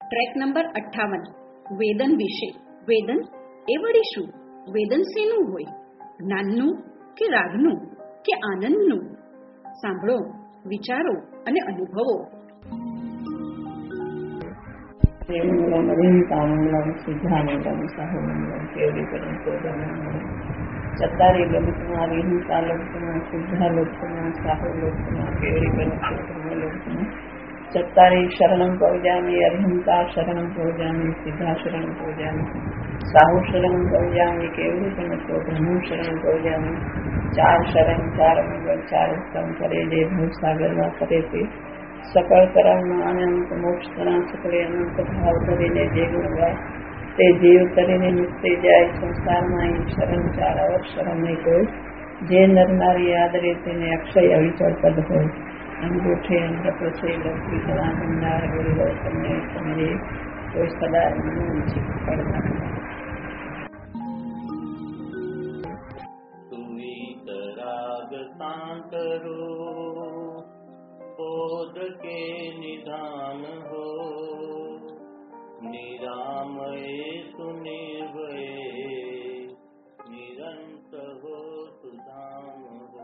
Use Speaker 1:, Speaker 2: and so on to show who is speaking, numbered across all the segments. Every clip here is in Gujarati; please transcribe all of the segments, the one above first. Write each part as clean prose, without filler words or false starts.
Speaker 1: ટ્રેક નંબર 58 વેદન વિશે. વેદન એ વળી શું? વેદન શેનું હોય? જ્ઞાનનું કે રાગનું કે આનંદનું? સાંભળો, વિચારો અને અનુભવો.
Speaker 2: ચતારી લોકમાં વિહિતા લોકમાં શુદ્ધા લોકમાં સાહુ લોકમાં કેવડી લોકમાં ચતારી શરણમ પૌજામી અર્હંતા શરણમ પૌજામી સિદ્ધા શરણમ પૌજામી સાહુ શરણમ પૌજામી કેવડી બ્રહ્મ શરણમ પૌજામી. ચાર શરણ, ચાર મંગળ, ચાર ઉત્તમ કરે જે ભવસાગરમાં કરે તે સકળ કરમમાં અનંત મોક્ષના સકળે અનંત ભાવ કરીને જે ગુણ ગાય તે જીવ કરીને મુક્તિ જાય. સંસારમાં શરણ ચાર અવક્ષર નહીં કોઈ, જે નરનારી આદરે તેને અક્ષય અવિચળ પદ હોય. અંગૂઠે અંધપ્રસય લક્ષ્મી સદા ભંડાર બોલો તમને સમજે કોઈ સદા
Speaker 3: કરો પોદ કે નિધાન હો નિરામય સુનિર્ભય નિરંત હો સુધામ હો.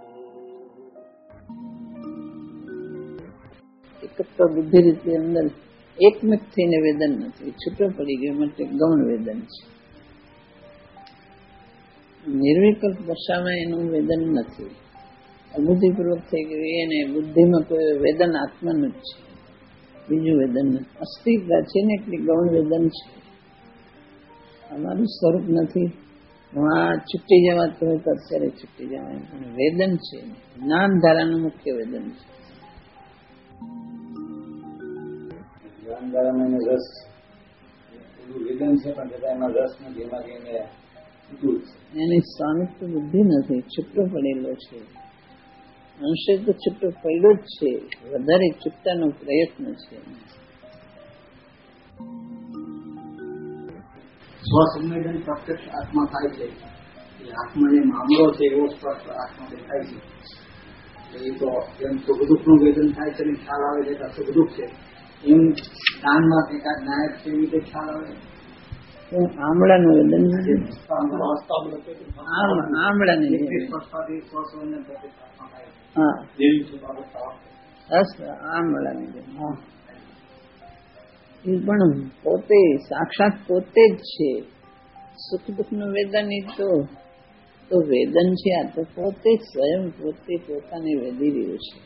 Speaker 2: એક તો બુદ્ધિ રીતે અંદર એકમત થઈને વેદન નથી, છૂટો પડી ગયો માટે ગૌણ વેદન છે. નિર્વિકલ્પ દશામાં એનું વેદન નથી, અબુદ્ધિપૂર્વક થઈ ગયું. એને બુદ્ધિમાં કોઈ વેદન આત્માનું જ છે, બીજું વેદન નથી. અસ્તિત્વ છે ને એટલી ગૌણ વેદન છે, અમારું સ્વરૂપ નથી. હું આ છૂટી જવા તો અત્યારે છૂટી જવાય, પણ વેદન છે, જ્ઞાન ધારાનું મુખ્ય વેદન છે.
Speaker 4: રસ વેદન છે, પણ એમાં રસ નથી, એમાં
Speaker 2: એની સ્વામિત્વ બુદ્ધિ નથી, છૂટો પડેલો છે. અંશે તો છૂટો પડ્યો જ છે, વધારે છૂટવાનો પ્રયત્ન છે.
Speaker 4: સ્વસંવેદન પ્રત્યક્ષ આત્મા થાય છે, આત્મા જે મામલો છે એવો સ્પષ્ટ આત્મા દેખાય છે. એ તો એમ સુખ દુઃખ નું વેદન થાય છે, ખ્યાલ આવે છે કે સુખ દુઃખ છે. એમ જ્ઞાનમાં એકાદ નાયક છે એવી રીતે ખ્યાલ આવે.
Speaker 2: આમળાનું વેદન પણ પોતે સાક્ષાત પોતે જ છે. સુખ દુઃખ નું વેદન એ તો વેદન છે. આ તો પોતે સ્વયં પોતે પોતાને વેદી રહ્યો છે.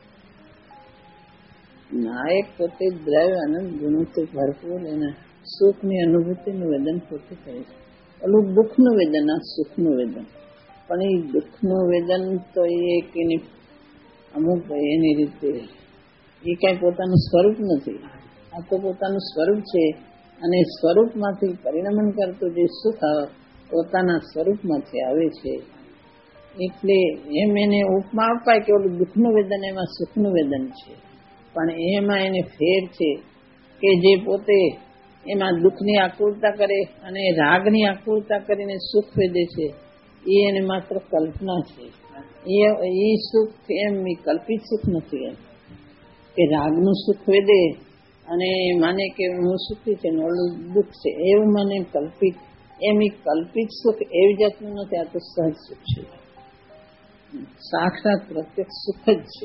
Speaker 2: નાયક પોતે દ્રવ્ય અનંત ગુણોથી ભરપૂર એના સુખ ની અનુભૂતિ નું વેદન પોતે કરે છે. ઓલું દુઃખ નું વેદન, આ સુખ નું વેદન. પણ એ દુઃખ નું વેદન તો એની અમુક એની રીતે એ કઈ પોતાનું સ્વરૂપ નથી. આ તો પોતાનું સ્વરૂપ છે, અને સ્વરૂપમાંથી પરિણમન કરતું જે સુખ પોતાના સ્વરૂપમાંથી આવે છે. એટલે એમ એને ઉપમા અપાય કે ઓલું દુઃખ નું વેદન એમાં સુખ નું વેદન છે. પણ એમાં એને ફેર છે કે જે પોતે એમાં દુઃખની આકુરતા કરે અને રાગની આકુરતા કરીને સુખ વેદે છે, એ એને માત્ર કલ્પના છે. એ સુખ એમ કલ્પિત સુખ નથી. એમ કે રાગનું સુખ વેદે અને માને કે હું સુખી છે ને ઓલું દુઃખ છે, એવું મને કલ્પિત, એમ એ કલ્પિત સુખ એવી જાતનું નથી. આ તો સહજ સુખ છે, સાક્ષાત પ્રત્યક્ષ સુખ જ છે.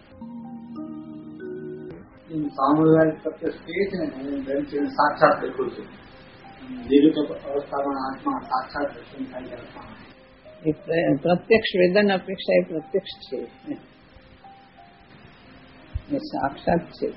Speaker 4: સામૂહિક પ્રત્યક્ષ કહે છે ને સાક્ષાત દેખું છે. નિરુક્ત અવસ્થામાં આત્મા સાક્ષાત દર્શન થાય છે.
Speaker 2: પ્રત્યક્ષ વેદન અપેક્ષા એ પ્રત્યક્ષ છે, એ સાક્ષાત છે.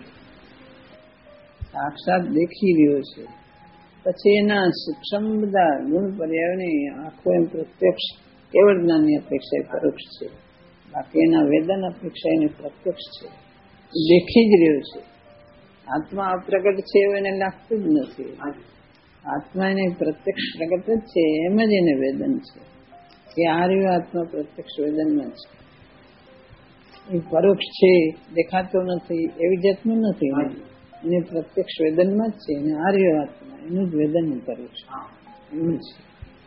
Speaker 2: સાક્ષાત દેખી રહ્યો છે. પછી એના સૂક્ષ્મ બધા ગુણ પર્યાવની આખો એમ પ્રત્યક્ષ કેવળ જ્ઞાનની અપેક્ષા એ પરોક્ષ છે. બાકી એના વેદન અપેક્ષા એને પ્રત્યક્ષ છે, દેખી જ રહ્યો છે. આત્મા અપ્રગટ છે એવું એને લાગતું જ નથી. આત્મા એને પ્રત્યક્ષ પ્રગટ જ છે, એમ જ એને વેદન છે કે આ રહ્યો આત્મા પ્રત્યક્ષ વેદનમાં છે. એ પરોક્ષ છે, દેખાતો નથી એવી જાતનું નથી. એને પ્રત્યક્ષ વેદનમાં જ છે, એને આ રહ્યો આત્મા એનું જ વેદન પરોક્ષ એવું છે.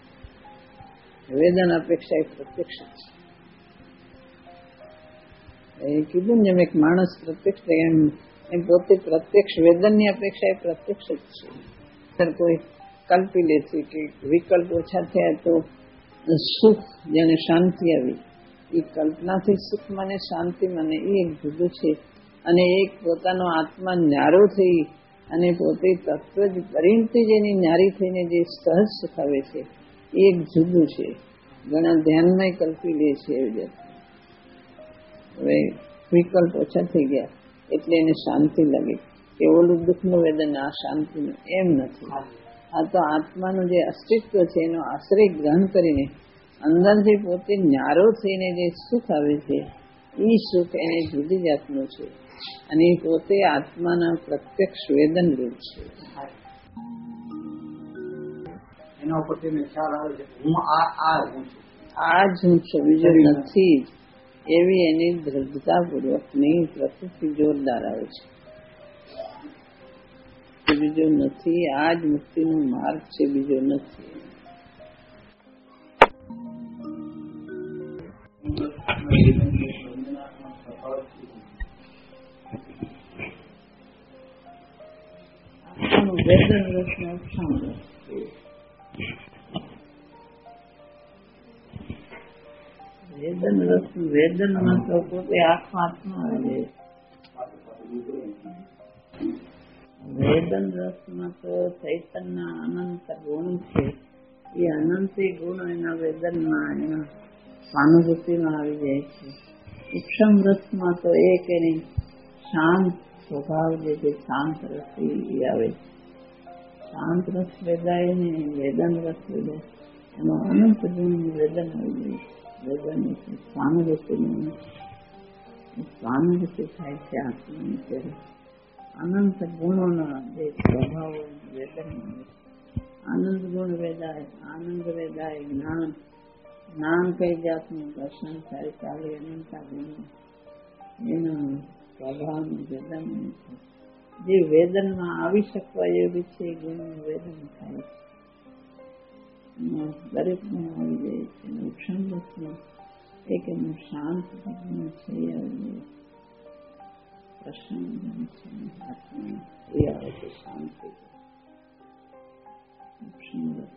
Speaker 2: વેદન અપેક્ષા એ પ્રત્યક્ષ જ છે. એ કીધું ને જેમ એક માણસ પ્રત્યક્ષ એમ એ પોતે પ્રત્યક્ષ વેદનની અપેક્ષા એ પ્રત્યક્ષ જ છે. કોઈ કલ્પી લે છે કે વિકલ્પ ઓછા થયા તો સુખ જેને શાંતિ આવી, એ કલ્પનાથી સુખ મને શાંતિ મને એ એક જુદું છે. અને એક પોતાનો આત્મા ન્યારો થઈ અને પોતે તત્વ જ પરિણતિ જેની ન્યારી થઈને જે સહજ સુખ આવે છે એ એક જુદું છે. ઘણા ધ્યાનમાં કલ્પી લે છે એવી રીતે. હવે વિકલ્પ ઓછા થઈ ગયા એટલે એને શાંતિ લાગે કે ઓલું દુઃખનું વેદન આ શાંતિનું, એમ નથી. આ તો આત્માનું જે અસ્તિત્વ છે એનો આશ્રય ગ્રહણ કરીને અંદર જે પોતે ન્યારો થઈને જે સુખ આવે છે એ સુખ એને જુદી જાતનું છે અને એ પોતે આત્માના પ્રત્યક્ષ વેદન રૂપ છે.
Speaker 4: એના ઉપરથી મને ખ્યાલ આવે છે હું આ હું છું,
Speaker 2: આ જ હું છું, બીજો નથી જ, એવી એની દ્રઢતાપૂર્વકની પ્રકૃતિ જોરદાર આવે છે. બીજો નથી, આ જ મુક્તિનો માર્ગ છે, બીજો નથી. વેદન રસનો ક્ષણ વેદન રસ વેદનમાં તો પોતે આખો આત્મા આવે છે. વેદન રસમાં તો ચૈતન્ય અનંત ગુણ છે. એ અનંતી ગુણ એના વેદનમાં એના સ્વાનુભૂતિમાં આવી જાય છે. ઉપશમ રસમાં તો એક એની શાંત સ્વભાવ જે શાંત રસ એ આવે છે. શાંત રસ વેદાય ને વેદન રસ વેદાય એમાં અનંત ગુણ વેદન આવી જાય. વેદન સ્વાનુભૂતિ થાય છે આત્માની ત્યારે અનંત ગુણોના જે સ્વભાવો વેદન આનંદ ગુણ વેદાય, આનંદ વેદાય, જ્ઞાન કઈ જાતનું દર્શન થાય ચાલે અનંતા ગુણ એના સ્વભાવનું વેદન છે. જે વેદનમાં આવી શકવા એવી છે એ ગુણનું વેદન થાય છે. દરેક ગુણ આવી જાય છે. ઉપશમ રસમાં એક એનું શાંત ગુણ છે એ આવી જાય, પ્રસન્ન ગુણ છે આત્મા એ આવે છે શાંતિ. ઉપશમ રસ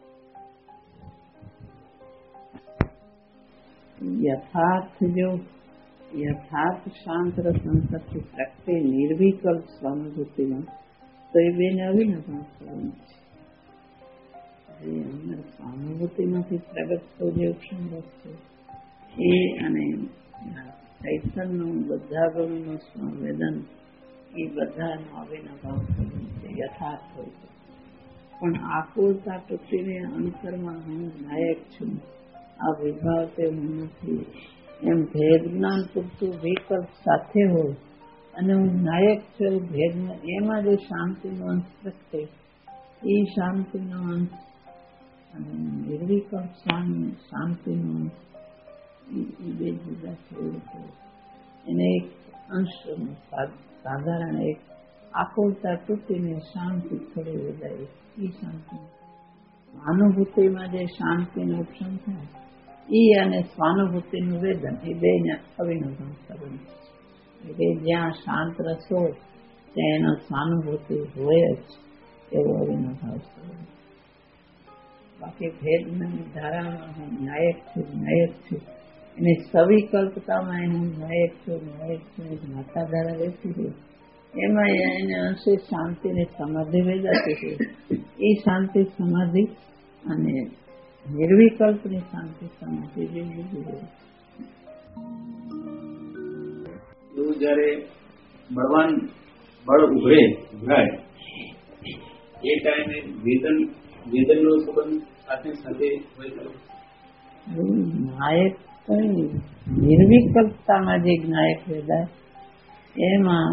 Speaker 2: યથાર્થ શાંત રસ અંતરથી પ્રગટે નિર્વિકલ્પ સ્વાનુભૂતિમાં તો એ બેને અવિનાભાવ કરવાનું છે. જે અંદર સ્વાનુભૂતિમાંથી પ્રગટ તો જે ઉપશમ રસ છે એ અને ચૈતન્યનું બધા ગુણનું સંવેદન એ બધાનો અવિનાભાવ કરવાનું છે. યથાર્થ હોય છે પણ આકુળતા તૂટીને અંતરમાં હું નાયક છું, આ વિભાવ તે હું નથી એમ ભેદ જ્ઞાન પૂરતું વિકલ્પ સાથે હોય અને હું નાયક છું ભેદમાં એમાં જે શાંતિનો અંશ પ્રગટે એ શાંતિનો અંશ અને નિર્વિકલ્પ શાંતિનો અંશ એ બે જુદા છે. એને એક અંશ સાધારણ એક આકુળતા તૂટીને શાંતિ થોડી વધારે એ શાંતિ અનુભૂતિમાં જે શાંતિનો ઉપશમ થાય એ અને સ્વાનુભૂતિનું વેદન એ બેને અવિનાભાવ કરવાનું. એટલે જ્યાં શાંત રસ હોય ત્યાં એનો સ્વાનુભૂતિ હોય જ એવો અવિનાભાવ કરવાનો. બાકી ભેદની ધારામાં હું નાયક છું એને સવિકલ્પતામાં એને હું નાયક છું માતા ધારા રહેતી હોય એમાં એને અંશે શાંતિને સમાધિ વેદાતી છે. એ શાંતિ સમાધિ અને નિર્વિકલ્પની શાંતિ સમાધિ જે જુદી
Speaker 4: એવું જયારે બળવાન બળ ઉભરાય એ ટાઈમે વેદનનો સંબંધ સાથે હોય.
Speaker 2: નાયક કઈ નિર્વિકલ્પતામાં જે નાયક વેદાય એમાં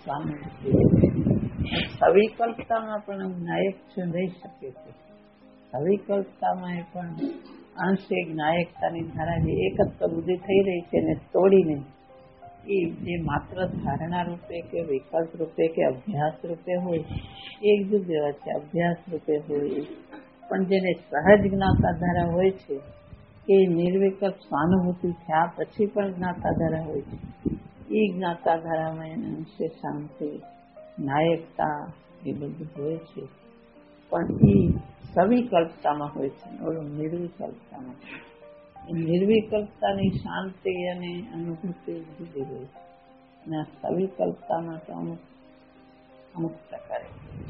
Speaker 2: સવિકલ્પતામાં પણ નાયક છે રહી શકે છે. સવિકલ્પતામાં એ પણ અંશે નાયકતાની ધારા જે એકત્વ બુદ્ધિ થઈ રહી છે એને તોડીને એ જે માત્ર ધારણા રૂપે કે વિકલ્પ રૂપે કે અભ્યાસ રૂપે હોય એક જુદી વાત છે. અભ્યાસ રૂપે હોય પણ જેને સહજ જ્ઞાતા ધારા હોય છે એ નિર્વિકલ્પ સ્વાનુભૂતિ થયા પછી પણ જ્ઞાતા ધારા હોય છે એ જ્ઞાતા ધારામાં એને અંશે શાંતિ, નાયકતા એ બધું હોય છે, પણ એ સવિકલ્પતામાં હોય છે, ઓલું નિર્વિકલ્પતામાં. એ નિર્વિકલ્પતાની શાંતિ અને અનુભૂતિ જુદી હોય છે, અને આ સવિકલ્પતામાં તો અમુક પ્રકારે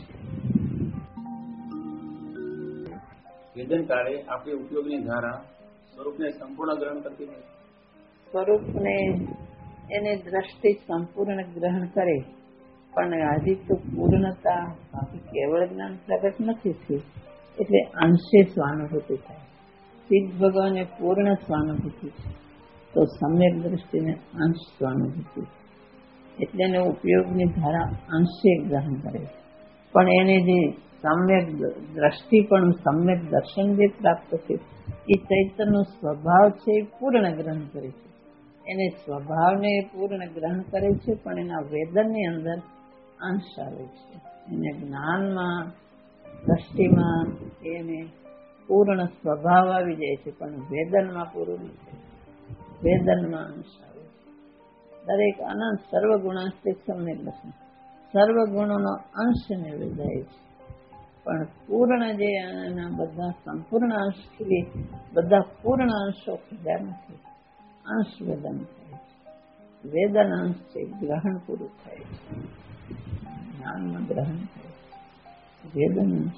Speaker 5: વેદન કાળે આપણી ઉપયોગની ધારા સ્વરૂપને સંપૂર્ણ ગ્રહણ કરતી નથી.
Speaker 2: સ્વરૂપને એને દ્રષ્ટિ સંપૂર્ણ ગ્રહણ કરે, પણ હજી તો પૂર્ણતા બાકી કેવળ જ્ઞાન પ્રગટ નથી થયું, એટલે અંશે સ્વાનુભૂતિ થાય. સિદ્ધ ભગવાને પૂર્ણ સ્વાનુભૂતિ છે, તો સમ્યક દ્રષ્ટિને અંશ સ્વાનુભૂતિ છે, એટલે એને ઉપયોગની ધારા અંશે ગ્રહણ કરે. પણ એને જે સમ્યક દ્રષ્ટિ પણ સમ્યક દર્શન જે પ્રાપ્ત છે, એ ચૈતન્યનો સ્વભાવ છે એ પૂર્ણ ગ્રહણ કરે છે. એને સ્વભાવને પૂર્ણ ગ્રહણ કરે છે, પણ એના વેદનની અંદર અંશ આવે છે. એને જ્ઞાનમાં દ્રષ્ટિમાં એને પૂર્ણ સ્વભાવ આવી જાય છે, પણ વેદનમાં પૂરું નથી. વેદનમાં અંશ આવે છે. દરેક અનંત સર્વગુણાસ્તિક સમ્યક દર્શન, સર્વગુણોનો અંશ ને વેદાય છે, પણ પૂર્ણ જે એના બધા સંપૂર્ણ અંશ બધા પૂર્ણ અંશો ખીધા નથી. અંશ વેદન થાય છે. વેદન અંશ છે, ગ્રહણ પૂરું થાય છે, જ્ઞાનમાં ગ્રહણ થાય છે. વેદન અંશ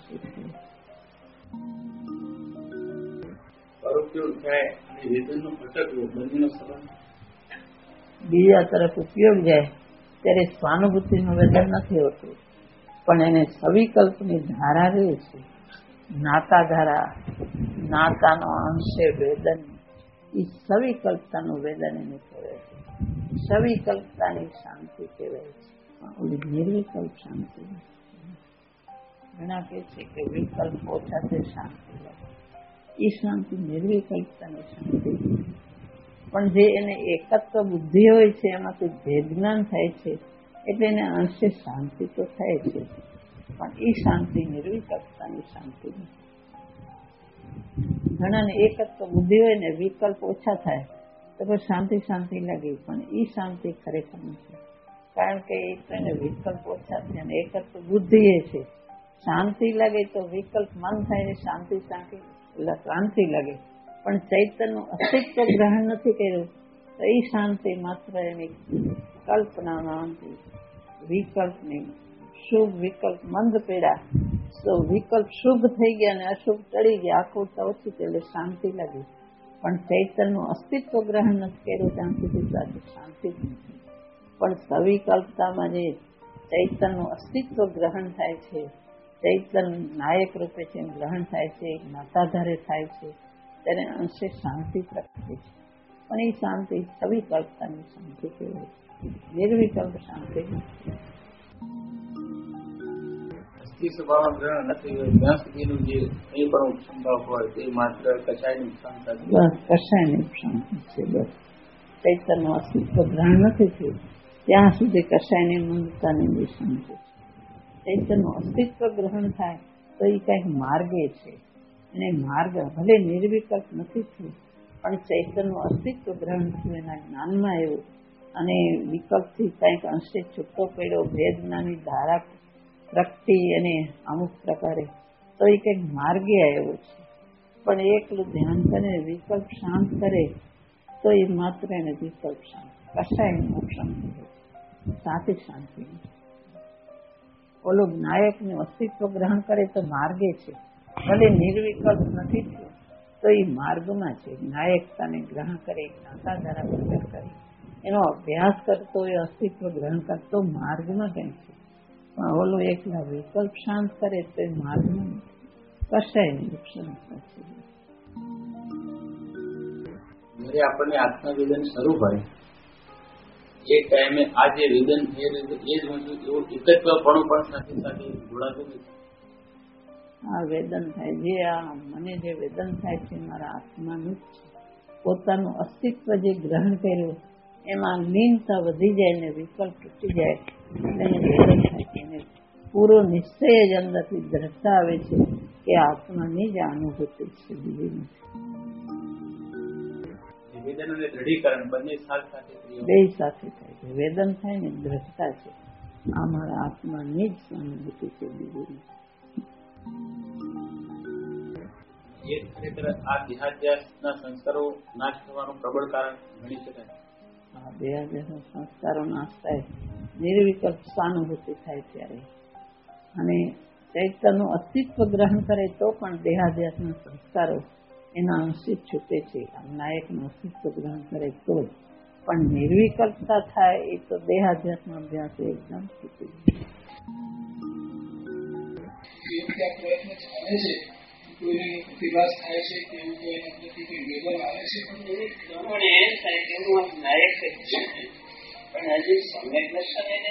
Speaker 5: પરોપયોગ થાય અને વેદનનો અટકવો બંનેનો સંબંધ
Speaker 2: બીજા તરફ ઉપયોગ જાય ત્યારે સ્વાનુભૂતિનું વેદન નથી હોતું, પણ એને સવિકલ્પની ધારા રહે છે. નાતા ધારા, નાતાનો અંશે વેદન, એ સવિકલ્પતાનું વેદન એને કહેવાય છે. સવિકલ્પતાની શાંતિ કહેવાય છે. ઓલી નિર્વિકલ્પ શાંતિ. ઘણા કહે છે કે વિકલ્પ ઓછા છે શાંતિ લાગે, એ શાંતિ નિર્વિકલ્પતાની શાંતિ. પણ જે એને એકત્વ બુદ્ધિ હોય છે, એમાંથી ભેદ જ્ઞાન થાય છે, એટલે એને અંશે શાંતિ તો થાય છે, પણ એ શાંતિ નિર્વિકલ્પતાની શાંતિ નથી. ઘણાને એકત્વ બુદ્ધિ હોય ને વિકલ્પ ઓછા થાય તો પછી શાંતિ શાંતિ લાગે, પણ એ શાંતિ ખરેખર નથી. કારણ કે એક તો એને વિકલ્પ ઓછા થાય અને એકત્વ બુદ્ધિ એ છે. શાંતિ લાગે તો વિકલ્પ મન થાય ને શાંતિ શાંતિ ક્રાંતિ લાગે, પણ ચૈતન્યનું અસ્તિત્વ ગ્રહણ નથી કર્યું તો એ શાંતિ માત્ર એની કલ્પનામાં વિકલ્પની શુભ વિકલ્પ મંદ પેડા, તો વિકલ્પ શુભ થઈ ગયા અને અશુભ ટળી ગયા, આકૃતા ઓછી એટલે શાંતિ લાગી, પણ ચૈતન્યનું અસ્તિત્વ ગ્રહણ નથી કર્યું ત્યાં સુધી સાચી શાંતિ જ નથી. પણ સવિકલ્પતામાં જે ચૈતન્યનું અસ્તિત્વ ગ્રહણ થાય છે, ચૈતન્ય નાયક રૂપે છે ગ્રહણ થાય છે, નાતાધારે થાય છે, તેને અંશે શાંતિ પ્રગટે છે. પણ એ શાંતિ સવિકલ્પતાની શાંતિ કહેવાય છે, નિર્વિકલ્પ શાંતિ નથી.
Speaker 5: અસ્થિ સ્વભાવ ગ્રહણ નથી હોય ત્યાં સુધીનું જે કંઈ પણ સંભાવ હોય તે માત્ર કચાયની શાંતિ.
Speaker 2: બસ કશાયની શાંતિ છે. બસ ચૈતન્યનું અસ્તિત્વ ગ્રહણ નથી થયું ત્યાં સુધી કશાયની મંદતાની જે શાંતિ છે. ચૈતન્યનું અસ્તિત્વ ગ્રહણ થાય તો એ કંઈક માર્ગે છે, એને માર્ગ ભલે નિર્વિકલ્પ નથી થયું, પણ ચૈતન્યનું અસ્તિત્વ ગ્રહણ થયું એના જ્ઞાનમાં એવું, અને વિકલ્પથી કંઈક અંશે છૂટો પડ્યો, ભેદ જ્ઞાની ધારા પ્રગટી અને અમુક પ્રકારે, તો એ કંઈક માર્ગે આવ્યો છે. પણ એકલું ધ્યાન કરે વિકલ્પ શાંત કરે તો એ માત્ર એને વિકલ્પ શાંત, કશાય મોક્ષ સાચી શાંતિ. ઓલું નાયકનું અસ્તિત્વ ગ્રહણ કરે તો માર્ગે છે, ભલે નિર્વિકલ્પ નથી થયો તો એ માર્ગમાં છે. નાયકતાને ગ્રહણ કરે, જ્ઞાતા ધારા પ્રગટ કરે, એનો અભ્યાસ કરતો એ અસ્તિત્વ ગ્રહણ કરતો માર્ગમાં કંઈક છે. પણ ઓલું એકલા વિકલ્પ શાંત કરે તો એ માર્ગમાં કશાય નુકસાન થશે.
Speaker 5: જ્યારે આપણને આત્મવેદન શરૂ હોય એ ટાઈમે આ જે વેદન થઈ રહ્યું છે એ જ વસ્તુ એવું એકત્વપણું પણ સાથે સાથે જોડાતું નથી.
Speaker 2: આ વેદન થાય જે આ મને જે વેદન થાય છે મારા આત્માનું જ છે. પોતાનું અસ્તિત્વ જે ગ્રહણ કર્યું એમાં લીનતા વધી જાય ને વિકલ્પ તૂટી જાય એટલે વેદન થાય છે. એને પૂરો નિશ્ચય જ અંદરથી દ્રઢતા આવે છે કે આત્માની જ અનુભૂતિ છે, બીજી નથી.
Speaker 5: વેદન અને દ્રઢીકરણ બંને સાથે ક્રિયા
Speaker 2: બે સાથે થાય છે. વેદન થાય ને દ્રઢતા છે. આ મારા આત્માની જ અનુભૂતિ છે, બીજું
Speaker 5: એ ખરેખર આ દેહાધ્યાસના સંસ્કારો નાશ થવાનું પ્રબળ કારણ ગણી શકાય.
Speaker 2: આ દેહાધ્યાસના સંસ્કારો નાશ થાય, નિર્વિકલ્પ સ્વાનુભૂતિ થાય ત્યારે, અને ચૈતન્યનું અસ્તિત્વ ગ્રહણ કરે તો પણ દેહાધ્યાસના સંસ્કારો એના અંશે છૂટે છે. નાયકનું અસ્તિત્વ ગ્રહણ કરે તો જ, પણ નિર્વિકલ્પતા થાય એ તો દેહાધ્યાસનો અભ્યાસ એકદમ છૂટી
Speaker 6: પ્રયત્ન ચાલે છે, કોઈને પ્રતિભાસ થાય છે કે એવું કોઈ નથી કે વેદન આવે છે, પણ એ પ્રમાણે એમ થાય કે હું આ નાયક જ છું, પણ હજી સમ્યક દર્શન એને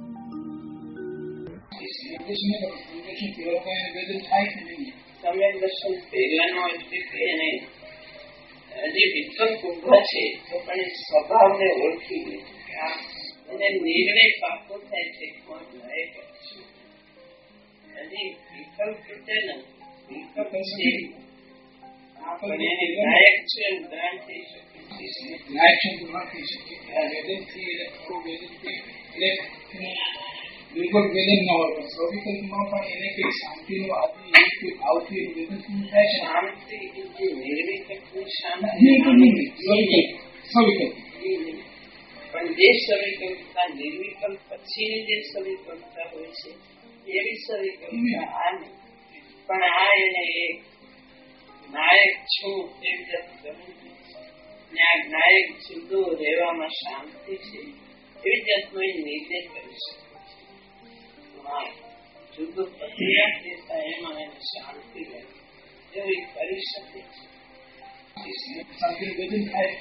Speaker 6: વેદન થાય કે નહીં. સમ્યક દર્શન પહેલાનો એટલે કે એને હજી વિકલ્પ ઉભા છે તો પણ એ સ્વભાવને ઓળખી લે, એને નિર્ણય પાકો થાય છે કોણ નાયક જ છું. હજી વિકલ્પ તૂટે ને, વિકલ્પ છે આપણે એને નાયક છે એમ ગ્રહણ થઈ શકે છે. નાયક છે ગ્રહણ થઈ શકે આ વેદનથી, વેદનથી બિલકુલ વેદન ન હોય પણ સ્વવિકલ્પમાં પણ એને કઈ શાંતિનું આદિ આવતી વેદન શું થાય? શાંતિ જે નિર્વિકલ્પની શાંતિ સ્વવિકલ્પ પણ જે સ્વવિકલ્પતા નિર્વિકલ્પ પછીની જે સ્વવિકલ્પતા હોય છે એવી સ્વવિકલ્પતા આ નહીં. પણ આ એને એક નાયક છું એમ ને આ નાયક જુદો રહેવામાં શાંતિ છે એવી જાતનો એ નિર્ણય કરી શકે. જુદો પ્રક્રિયા દેતા એમાં એને શાંતિ રહે એવી કરી શકે છે. શાંતિ વેદન થાય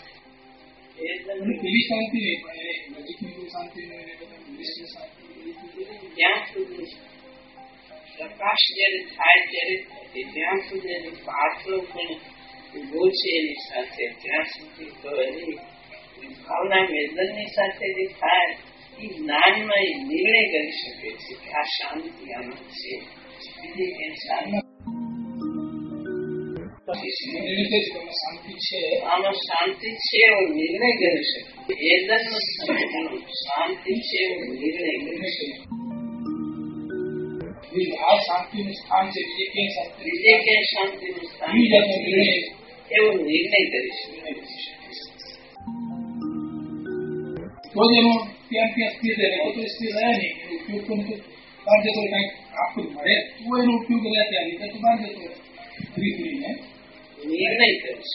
Speaker 6: પેલી શાંતિ નહીં, પણ નજીકની શાંતિ જ્યાં સુધી પ્રકાશ જયારે થાય ત્યારે ત્યાં સુધી એની પાછળ પણ ઉભો છે એની સાથે, ત્યાં સુધી તો એની ભાવના વેદનની સાથે જે થાય એ જ્ઞાનમાં એ નિર્ણય કરી શકે છે કે આ શાંતિ આમાં છે, બીજી કઈ શાંતિ છે, આમાં શાંતિ છે એવો નિર્ણય કરી શકે. વેદન શાંતિ છે એવો નિર્ણય કરી શકે. આ શાંતિનું સ્થાન છે, બીજે ક્યાંય શાંતિનું સ્થાન એવો નિર્ણય કરી શકે. તો જ એનો ત્યાં ત્યાં સ્થિર રહે, તો સ્થિર રહે નહીં. એનો ઉપયોગ તો બહાર જતો કંઈક આખું મળે તો એનો ઉપયોગ રહે, ત્યાં લીધે તો બહાર જતો ફરીને નિર્ણય કરીશ.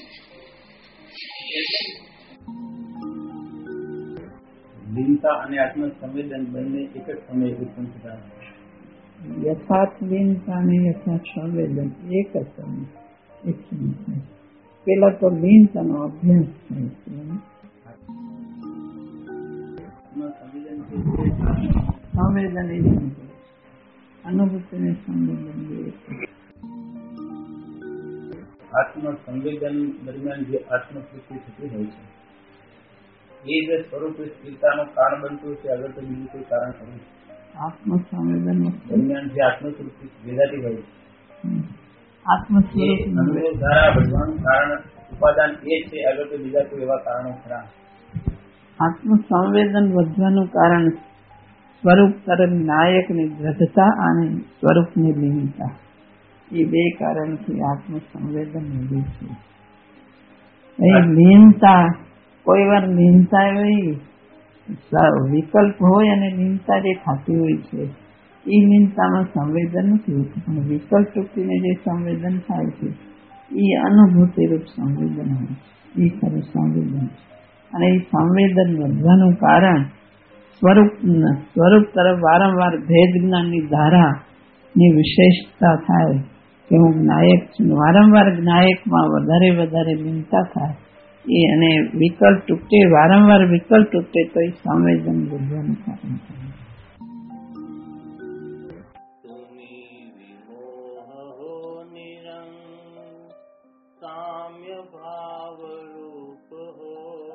Speaker 5: લીનતા અને આત્મ સંવેદન બંને એક જ સમયે ઉત્પન્ન થતા.
Speaker 2: યથાર્થ લીનતા અને યથાર્થ સંવેદન એક જ સમય, એક સમય થાય. પેલા તો લીનતાનો અભ્યાસ થાય છે, સંવેદન એ અનુભૂતિ ને સંવેદન.
Speaker 5: આત્મ સંવેદન દરમિયાન જે આત્મતૃપ્તિ થતી હોય છે એ જે સ્વરૂપ સ્થિરતાનું કારણ બનતું છે, આગળ તો બીજું કોઈ કારણ ખરું?
Speaker 2: આત્મ સંવેદન
Speaker 5: દરમિયાન જે આત્મતૃપ્તિ વેદાતી હોય છે,
Speaker 2: આત્મ સ્વરૂપ
Speaker 5: દ્વારા વધવાનું કારણ ઉપાદાન એ છે, આગળ તો બીજા કોઈ એવા કારણો ખરા?
Speaker 2: આત્મ સંવેદન વધવાનું કારણ સ્વરૂપ તરફ નાયકની દ્રઢતા અને સ્વરૂપની લીનતા, એ બે કારણથી આત્મ સંવેદન વધે છે. એ લીનતા, કોઈ વાર લીનતા એવી વિકલ્પ હોય અને લીનતા જે થતી હોય છે એ લીનતામાં સંવેદન નથી હોતું, પણ વિકલ્પ તૂટીને જે સંવેદન થાય છે એ અનુભૂતિરૂપ સંવેદન હોય છે, એ ખરું સંવેદન. અને એ સંવેદન વધવાનું કારણ સ્વરૂપ તરફ વારંવાર ભેદ જ્ઞાનની ધારાની વિશેષતા થાય કે હું નાયક છું. વારંવાર નાયકમાં વધારે લીનતા થાય એ, અને વિકલ્પ તૂટે, વારંવાર વિકલ્પ તૂટે તો એ સંવેદન વધવાનું કારણ થાય.
Speaker 3: साम्य भाव रूप हो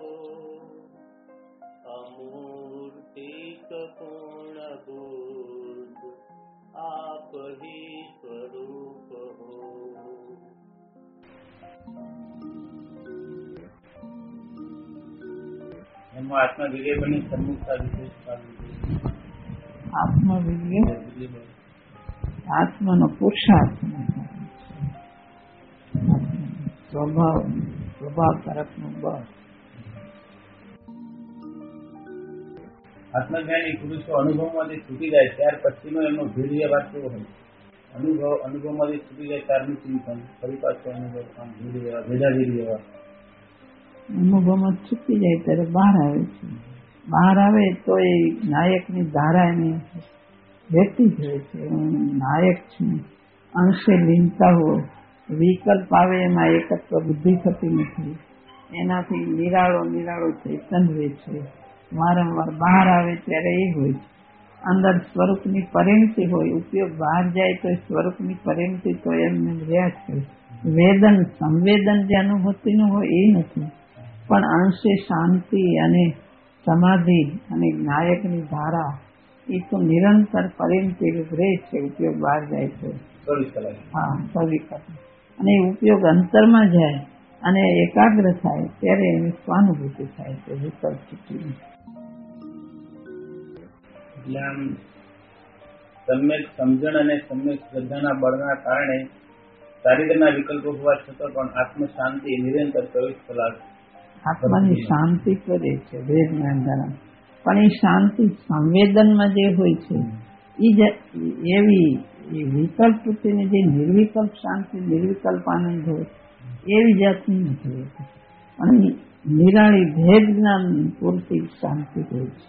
Speaker 3: अमूर्तिक पूर्ण बुद्ध आप ही स्वरूप हो.
Speaker 5: એમાં આત્મવીર્ય બની સન્મુખતા વિશેષતા
Speaker 2: આત્મવીર્ય આત્માનો પુરુષાર્થ સ્વભાવ તરફનું બળ.
Speaker 5: આત્મજ્ઞાની પુરુષો અનુભવમાંથી છૂટી જાય ત્યાર પછીનો એમનો ધીર્ય વાત કેવો હોય? અનુભવમાંથી છૂટી જાય ત્યારનું ચિંતન, ફરી પાછું અનુભવ ભેદાભેદ એવા
Speaker 2: અનુભવમાં છૂટી જાય ત્યારે બહાર આવે છે. બહાર આવે તો એ નાયકની ધારા એને રહેતી જ હોય છે. હું નાયક છું, અંશે લીનતા હોય, વિકલ્પ આવે એમાં એકત્વ બુદ્ધિ થતી નથી. એનાથી નિરાળો ચૈતન રહે છે. વારંવાર બહાર આવે ત્યારે એ હોય છે. અંદર સ્વરૂપની પરિણતિ હોય, ઉપયોગ બહાર જાય તો સ્વરૂપની પરિણતિ તો એમને રહ્યા છે. વેદન સંવેદન જે અનુભૂતિનું હોય એ નથી, પણ અંશે શાંતિ અને સમાધિ અને નાયકની ધારા એ તો નિરંતર પરિણતિ રહે છે. ઉપયોગ બહાર જાય છે.
Speaker 5: 24 કલાક.
Speaker 2: હા, 24 કલાક. અને એ ઉપયોગ અંતરમાં જાય અને એકાગ્ર થાય ત્યારે એની સ્વાનુભૂતિ થાય છે. વિકલ્પ છૂટી
Speaker 5: એટલે આમ સમ્યક સમજણ અને સમ્યક શ્રદ્ધાના બળના કારણે શારીરના વિકલ્પો હોવા છતાં પણ આત્મ શાંતિ નિરંતર 24 કલાક
Speaker 2: આત્માની શાંતિ કરે છે વેદ જ્ઞાન દ્વારા. પણ એ શાંતિ સંવેદનમાં જે હોય છે એ એવી વિકલ્પ વૃત્તિની જે નિર્વિકલ્પ શાંતિ નિર્વિકલ્પ આનંદ હોય એવી જાતની નથી હોતી. અને નિરાળી ભેદ જ્ઞાન પૂરતી શાંતિ હોય છે.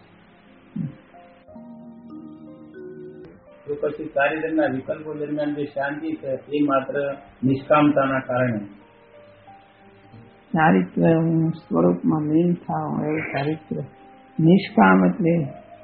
Speaker 5: તો પછી શારીરના વિકલ્પો દરમિયાન જે શાંતિ છે એ માત્ર નિષ્કામતાના કારણે.
Speaker 2: ચારિત્ર હું સ્વરૂપમાં લીન થાઉં એવું ચારિત્ર. નિષ્કામ એટલે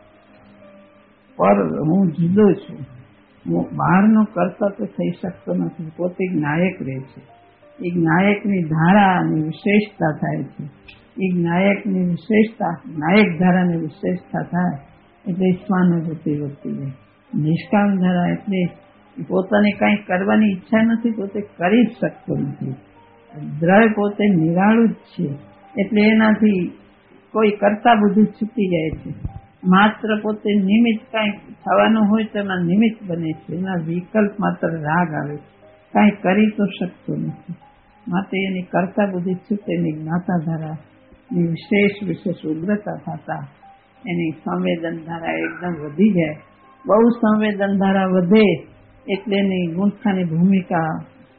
Speaker 2: પર હું જુદો છું, હું બહારનો કરતા તો થઈ શકતો નથી. પોતે નાયક રહે છે. એક નાયકની ધારાની વિશેષતા થાય છે. એક નાયકની વિશેષતા નાયક ધારાની વિશેષતા થાય એટલે સ્વાનુભૂતિ વધતી જાય. નિષ્કામ ધારા એટલે પોતાને કંઈ કરવાની ઈચ્છા નથી, પોતે કરી જ શકતો નથી. દ્રવ્ય પોતે નિરાળું જ છે એટલે એનાથી કોઈ કરતા બધું છૂટી જાય છે. માત્ર પોતે નિમિત્ત કાંઈ થવાનું હોય તો એમાં નિમિત્ત બને છે. એના વિકલ્પ માત્ર રાગ આવે છે, કાંઈ કરી તો શકતો નથી. માટે એની કરતા બધી છૂટે એની જ્ઞાતા ધારાની વિશેષ ઉગ્રતા થતા એની સંવેદન ધારા એકદમ વધી જાય. બહુ સંવેદન ધારા વધે એટલે એની ગુંઠાની ભૂમિકા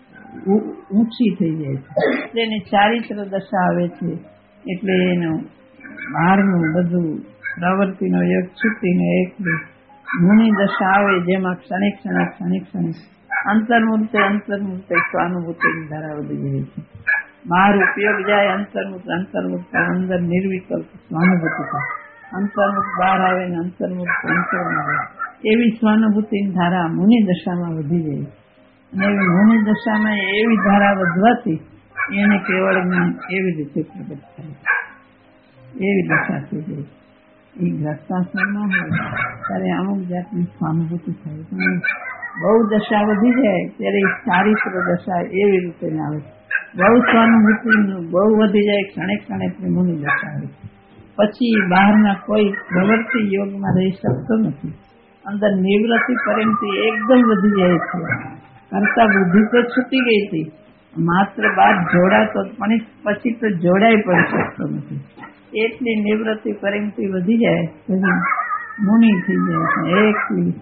Speaker 2: ઊંચી થઈ જાય છે. એટલે એની ચારિત્ર દશા આવે છે. એટલે એનું બહારનું બધું પ્રવૃત્તિનો યોગ છૂટીને એકલી ગુણી દશા આવે જેમાં ક્ષણે અંતર્મૂર્તે સ્વાનુભૂતિની ધારા વધી જાય છે. બહાર ઉપયોગ જાય અંતર્મૂર્ત અંદર નિર્વિકલ્પ સ્વાનુભૂતિ થાય. અંતર્મુખ બહાર આવે ને અંતર્મુખ અંતરમાં આવે એવી સ્વાનુભૂતિની ધારા મુનિ દશામાં વધી જાય. અને એવી મુનિ દશામાં એવી ધારા વધવાથી એને કેવળ જ્ઞાન એવી રીતે પ્રગટ થાય. એવી દશા થઈ જાય. એ ગ્રસ્તાશ્રમમાં હોય ત્યારે અમુક જાતની સ્વાનુભૂતિ થાય. પણ બહુ દશા વધી જાય ત્યારે ચારિત્ર દશા એવી રીતે આવે. બહુ સ્વાનુભૂતિ બહુ વધી જાય ક્ષણે મુનિ દશા આવે. પછી બહારના કોઈ પ્રવૃત્તિ યોગમાં રહી શકતો નથી. અંદર નિવૃત્તિ પરિણતિ એકદમ વધી જાય છે. કરતા બુદ્ધિ તો છૂટી ગઈ હતી, માત્ર બાદ જોડાતો પણ પછી તો જોડાઈ પણ શકતો નથી. એટલી નિવૃત્તિ પરિણતિ વધી જાય પછી મુનિ થઈ જાય છે. એકલી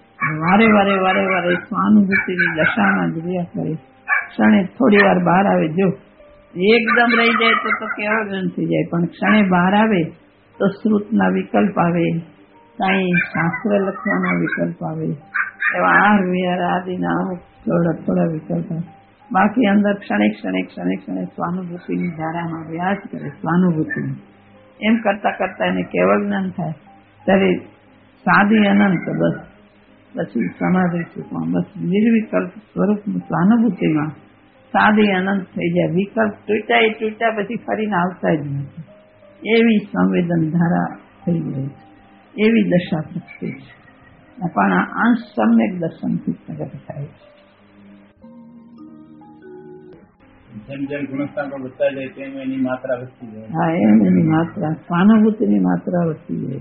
Speaker 2: વારે સ્વાનુભૂતિની દશામાં જ રહ્યા કરે. ક્ષણે થોડી વાર બહાર આવે, જો એકદમ રહી જાય તો કેવળ થઈ જાય. પણ ક્ષણે બહાર આવે તો શ્રુતના વિકલ્પ આવે, કાંઈ શાસ્ત્ર લખવાના વિકલ્પ આવે, એવા આહાર વિહાર આદિના અમુક થોડા વિકલ્પ આવે. બાકી અંદર ક્ષણે સ્વાનુભૂતિની ધારામાં વ્યાજ કરે. સ્વાનુભૂતિની એમ કરતા એને કેવળ જ્ઞાન થાય ત્યારે સાદી અનંત બસ પછી સમાધિ સુખમાં બસ નિર્વિકલ્પ સ્વરૂપનું સ્વાનુભૂતિમાં સાદી અનંત થઈ જાય. વિકલ્પ તૂટ્યા પછી ફરીને આવતા જ નથી. એવી સંવેદન ધારા થઈ જાય છે. એવી દશા પ્રગટે છે. પણ આ અંશ સમ્યક દર્શનથી પ્રગટ થાય છે.
Speaker 5: જેમ જેમ ગુણસ્થાન વધતા જાય તેમ એની માત્રા વધતી જાય.
Speaker 2: હા, એમ એની માત્રા, સ્વાનુભૂતિની માત્રા વધતી જાય.